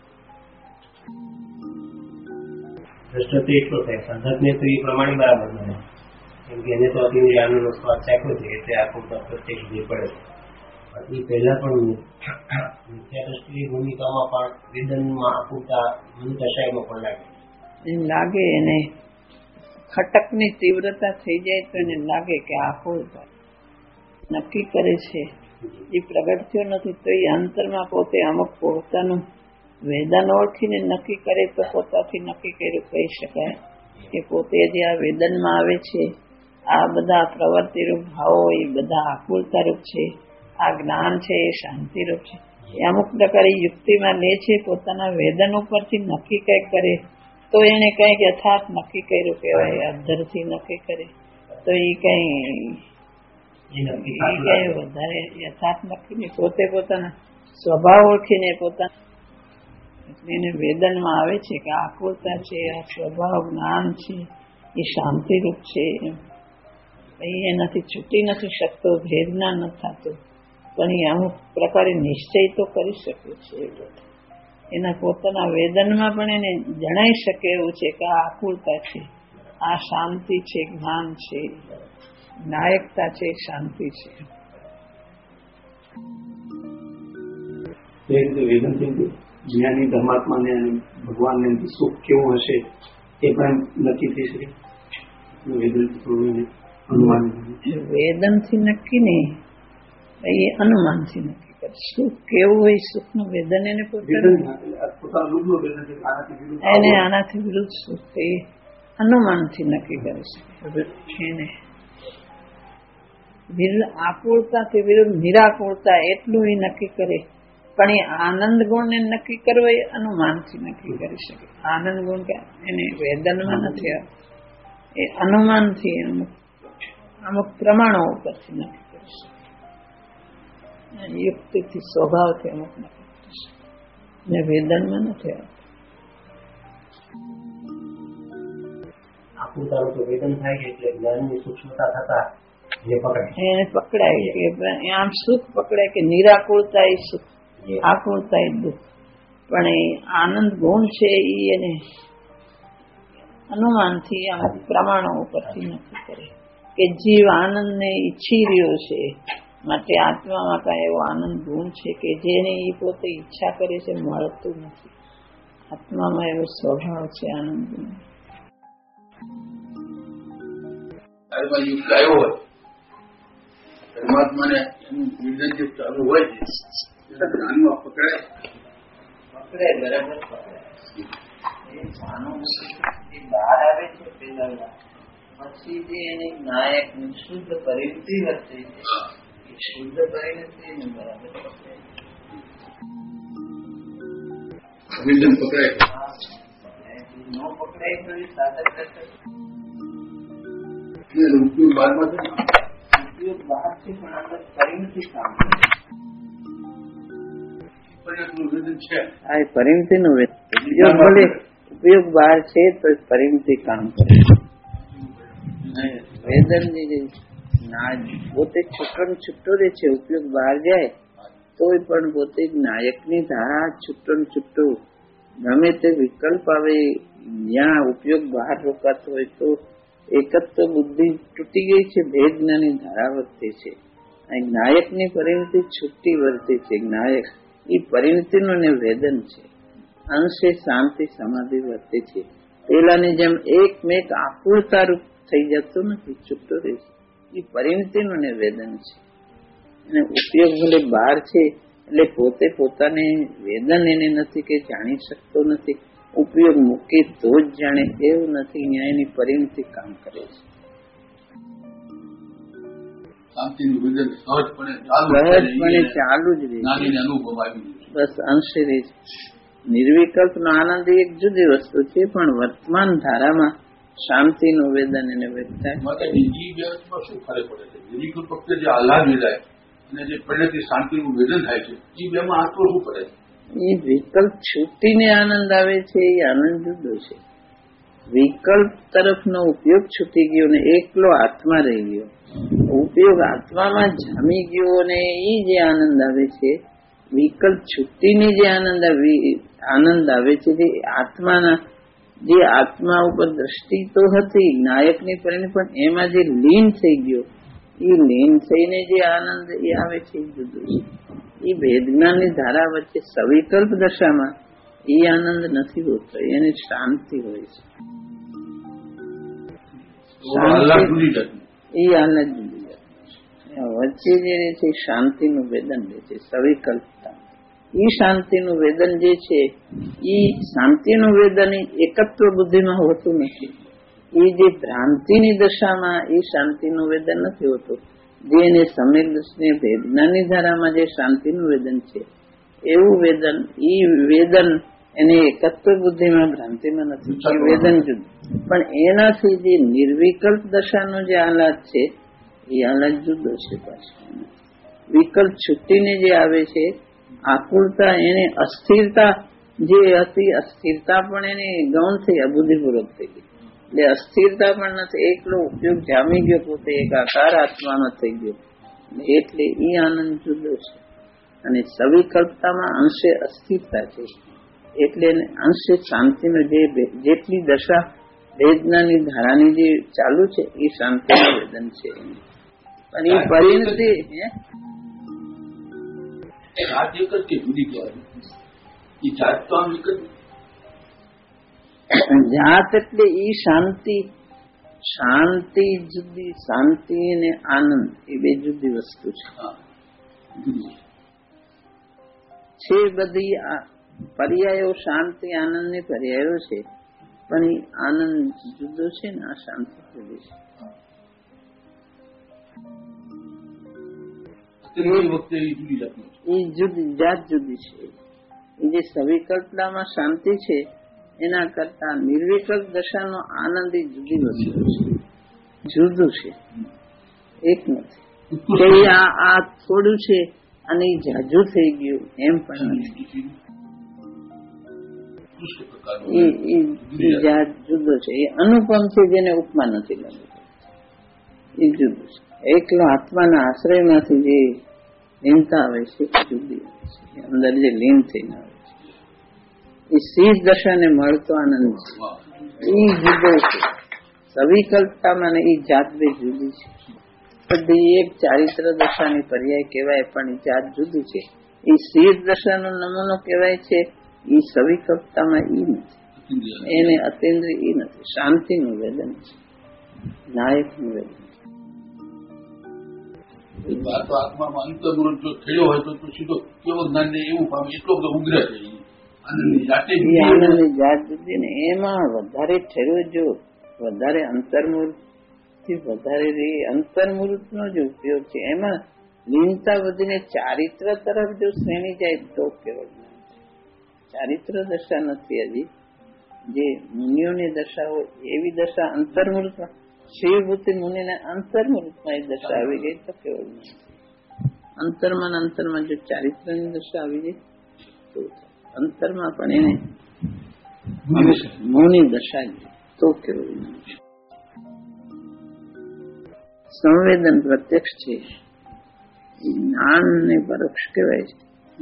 Speaker 8: દ્રષ્ટિ એટલો થાય સાધકને તો એ પ્રમાણે બરાબર બને, કેમ કે એને તો અતિન્દ્રિયનો સ્વાદ ચાખ્યો છે એટલે આકુળતા પ્રત્યક્ષ જે પડે છે. એ પહેલા પણ મિથ્યા દ્રષ્ટિની ભૂમિકામાં પણ વેદનમાં આકુળતા મનુદશામાં પણ લાગે.
Speaker 2: એમ લાગે એને ખટકની તીવ્રતા થઈ જાય તો એને લાગે કે આકુળતા નક્કી કરે છે. એ પ્રગટ થયો નથી તો એ અંતરમાં પોતે અમુક પોતાનું વેદન ઓળખીને નક્કી કરે તો પોતાથી નક્કી કર્યું કહી શકાય કે પોતે જે આ વેદનમાં આવે છે, આ બધા પ્રવૃત્તિરૂપ ભાવો એ બધા આકુળતારૂપ છે, આ જ્ઞાન છે એ શાંતિરૂપ છે. એ અમુક પ્રકારે યુક્તિમાં લે છે, પોતાના વેદન ઉપરથી નક્કી કંઈક કરે તો એને કંઈક યથાર્થ નક્કી કર્યું કહેવાય. અધરથી નક્કી કરે તો એ કઈ વધારે યથાર્થ નક્કી નહીં. પોતે પોતાના સ્વભાવ ઓળખીને પોતાના એને વેદનમાં આવે છે કે આકુળતા છે, આ સ્વભાવ જ્ઞાન છે, એ શાંતિરૂપ છે. એનાથી છૂટી નથી શકતો, ભેદના નથી થતો પણ એ અમુક પ્રકારે નિશ્ચય તો કરી શકે છે. એના પોતાના વેદનમાં પણ એને જણાઈ શકે એવું છે કે આ આકુળતા છે, આ શાંતિ છે, જ્ઞાન છે, નાયકતા છે, શાંતિ છે.
Speaker 4: જ્ઞાની ધર્માત્માને ભગવાનને સુખ કેવું હશે એ પણ નક્કી થઈ શકે.
Speaker 2: વેદનથી નક્કી નહીં, એ અનુમાનથી નક્કી કરે. સુખ કેવું હોય, સુખનું વેદન એને એને આનાથી વિરુદ્ધ સુખ એ અનુમાનથી નક્કી કરી શકે. એને આકુળતાથી વિરુદ્ધ નિરાકુળતા એટલું એ નક્કી કરે પણ એ આનંદ ગુણ ને નક્કી કરવો એ અનુમાનથી નક્કી કરી શકે. આનંદ ગુણ કે એને વેદનમાં નથી આવતો, એ અનુમાનથી અમુક પ્રમાણો ઉપરથી નક્કી કરી શકે. યુક્તિથી સ્વભાવથી અમુક નક્કી કરી શકે ને વેદનમાં નથી આવતું.
Speaker 8: આકૃતાનું તો વેદન થાય છે એટલે જ્ઞાનની સૂક્ષ્મતા થતા
Speaker 2: એને પકડાય કે આમ સુખ પકડાય કે નિરાકુળતા એ સુખ, આકુળતા એ દુઃખ. પણ એ આનંદ ગુણ છે એ એને અનુમાનથી આમ પ્રમાણો ઉપરથી નક્કી કરે કે જીવ આનંદને ઈચ્છી રહ્યો છે, માટે આત્મામાં કાંઈ એવો આનંદ ગુણ છે કે જેને એ પોતે ઈચ્છા કરે છે મળતું નથી. આત્મામાં એવો સ્વભાવ છે આનંદ ગુણ.
Speaker 10: પરમાત્માને એનું વિર્જન ચાલુ હોય છે જ્ઞાનમાં પકડાય
Speaker 8: બરાબર પકડાય. એ સાનુભૂતિ બહાર આવે છે પેલા, પછી જે એની નાયક શુદ્ધ પરિણતિ વર્તે છે એ શુદ્ધ પરિણતિ બરાબર પકડાય.
Speaker 10: વિર્જન પકડાય
Speaker 8: ન પકડાય તો એ સાધક કરતા
Speaker 10: ઉપયોગ બાદમાં છે,
Speaker 8: ઉપયોગ બહાર છે પણ અંદર પરિણતિ કામ કરે.
Speaker 2: આ પરિણતિનો ઉપયોગ બહાર છે તો પરિણતિ કામ કરે. વેદનની પોતે છૂટો રહે છે, ઉપયોગ બહાર જાય તોય પણ પોતે નાયકની ધારા છૂટો ગમે તે વિકલ્પ આવે જ્યાં ઉપયોગ બહાર રોકાતો હોય તો એકત્વ બુદ્ધિ તૂટી ગઈ છે, ભેદ જ્ઞાની ધારા વર્તે છે. નાયકની પરિણતિ છૂટી વર્તે છે. નાયક એ પરિણતિનું વેદન છે. અંશે શાંતિ સમાધિ વર્તે છે. પેલાની જેમ એકમેક આકુળતા રૂપ થઈ જતો નથી, છૂટો રહે છે. એ પરિણતિનું વેદન છે. અને ઉપયોગ ભલે બહાર છે એટલે પોતે પોતાને વેદન એને નથી કે જાણી શકતો નથી, ઉપયોગ મૂકે તો જ જાણે એવું નથી. ન્યાયની પરિણતિ કામ કરે છે.
Speaker 10: શાંતિનું વિર્જન સહજપણે
Speaker 2: ચાલુ જ રહે, બસ અંશે રહે છે. નિર્વિકલ્પ નો આનંદ એક જુદી વસ્તુ છે, પણ વર્તમાન ધારામાં શાંતિનું વેદન એને વ્યક્ત થાય.
Speaker 10: શું ફરક પડે છે? નિર્વિકલ્પ વખતે જે આહલાદ વેદાય અને જે પરિણતિ શાંતિનું વેદન થાય છે એ બેમાં આત્મો શું પડે છે?
Speaker 2: એ વિકલ્પ છૂટીને આનંદ આવે છે, એ આનંદ જુદો છે. વિકલ્પ તરફનો ઉપયોગ છૂટી ગયો ને એકલો આત્મા રહી ગયો. ઉપયોગ આત્મામાં જામી ગયો અને એ જે આનંદ આવે છે, વિકલ્પ છૂટીને જે આનંદ આવે છે જે આત્માના, જે આત્મા ઉપર દ્રષ્ટિ તો હતી નાયકની પરિણતિ, પણ એમાં જે લીન થઈ ગયો, એ લીન થઈને જે આનંદ એ આવે છે એ જુદું છે. એ ભેદજ્ઞાનની ધારા વચ્ચે સવિકલ્પ દશામાં એ આનંદ નથી હોતો, એને શાંતિ હોય છે. એ આનંદ જુદી વચ્ચે જે રહે છે શાંતિનું વેદન રહે છે, સવિકલ્પતા. એ શાંતિનું વેદન જે છે એ શાંતિનું વેદન એકત્વ બુદ્ધિમાં હોતું નથી. એ જે ભ્રાંતિની દશામાં એ શાંતિનું વેદન નથી હોતું. જે એને સમ્યક દૃષ્ટિ ભેદજ્ઞાનની ધારામાં જે શાંતિનું વેદન છે એવું વેદન, એ વેદન એને એકત્વ બુદ્ધિમાં ભ્રાંતિમાં નથી, એ વેદન જુદું. પણ એનાથી જે નિર્વિકલ્પ દશાનો જે આહલાદ છે એ આહલાદ જુદો છે. પાછું વિકલ્પ છૂટીને જે આવે છે આકુળતા, એને અસ્થિરતા જે હતી, અસ્થિરતા પણ એને ગૌણ થઈ, અબુદ્ધિપૂર્વક થઈ ગઈ. એટલે અસ્થિરતા પણ નથી, એકલો ઉપયોગ જામી ગયો, પોતે એકાકાર આત્મામાં થઈ ગયો. એટલે એ આનંદ જુદો છે. અને સવિકલ્પતામાં અંશે અસ્થિરતા છે, એટલે અંશે શાંતિનો જેટલી દશા વેદનાની ધારાની જે ચાલુ છે એ શાંતિનું વેદન છે. પણ એ પરિણતિ
Speaker 10: જાત એક જ કે જુદી કહેવાય? એ જાત તો આમ એક જ.
Speaker 2: જાત એટલે ઈ શાંતિ, શાંતિ જુદી, શાંતિ અને આનંદ એ બે જુદી વસ્તુ છે. બધી પર્યાયો શાંતિ આનંદ ની પર્યાયો છે, પણ એ આનંદ જુદો છે ને આ શાંતિ જુદી છે. એ જુદી જાત જુદી છે. એ જે સવિકલ્પતામાં શાંતિ છે એના કરતા નિર્વિકલ્પ દશાનો આનંદ એ જુદી વસ્તુ છે, જુદું છે, એક નથી કે આ થોડું છે અને એ જાજુ થઈ ગયું એમ પણ નથી.
Speaker 10: ઉત્કૃષ્ટ પ્રકારનો
Speaker 2: એ જાત જુદો છે. એ અનુપમ છે જેને ઉપમા નથી લાગતું, એ જુદું છે. એકલો આત્માના આશ્રયમાંથી જે લીનતા આવે છે એ જુદી આવે છે. અંદર જે લીન થઈને આવે છે એ શીશ દશાને મળતો આનંદ છે, એ જુદો છે. સવિકલ્પતામાં એ જાત બે જુદી છે. બધી એક ચારિત્ર દશાની પર્યાય કહેવાય, પણ એ જાત જુદું છે. એ શીશ દશાનો નમૂનો કહેવાય છે, એ સવિકલ્પતામાં એ નથી, એને અતિન્દ્રિય એ નથી. શાંતિનું વેદન છે, નાયકનું વેદન.
Speaker 10: આત્મામાં અંતર્મુહૂર્ત જો થયો હોય તો સીધો કેવો જ્ઞાન ને એવું પામે, એટલો બધો ઉગ્ર છે આનંદની
Speaker 2: જાત જુદી ને. એમાં વધારે ઠેરવો, જો વધારે અંતર્મુહૂર્તથી વધારે અંતર્મુહૂર્તનો જ ઉપયોગ છે. એમાં લીનતા વધીને ચારિત્ર તરફ જો શ્રેણી જાય તો કેવળ ચારિત્ર દશા નથી. હજી જે મુનિઓની દશા હોય એવી દશા અંતર્મુહૂર્તમાં, શિવભૂતિ મુનિને અંતર્મુહૂર્તમાં એ દશા આવી ગઈ તો કેવળ અંતરમાં જો ચારિત્રની દશા આવી જાય તો અંતરમાં પણ એને મુનિ દશા તો કેવળ સંવેદન પ્રત્યક્ષ છે. જ્ઞાન ને પરોક્ષ કહેવાય છે.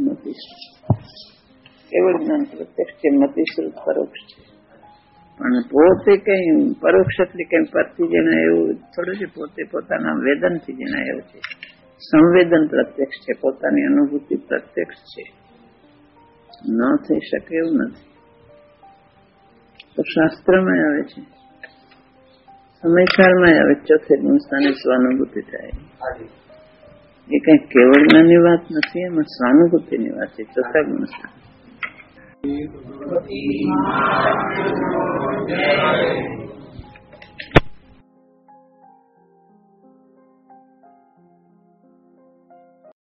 Speaker 2: કેવળ જ્ઞાન પ્રત્યક્ષ છે, મતિશ્રુત પરોક્ષ છે. પણ પોતે કઈ પરોક્ષ એટલે કઈ પરથી જેના એવું થોડું છે. પોતે પોતાના વેદનથી જેના એવું છે. સંવેદન પ્રત્યક્ષ છે, પોતાની અનુભૂતિ પ્રત્યક્ષ છે. ન થઈ શકે એવું નથી. તો શાસ્ત્રમાં આવે છે, સમયકાળમાં આવે, ચોથે ગુણસ્થાને સ્વાનુભૂતિ થાય. એ કઈ કેવળ જ્ઞાનની વાત નથી, એમાં સ્વાનુભૂતિની વાત છે. ચોથા ગુણસ્થાન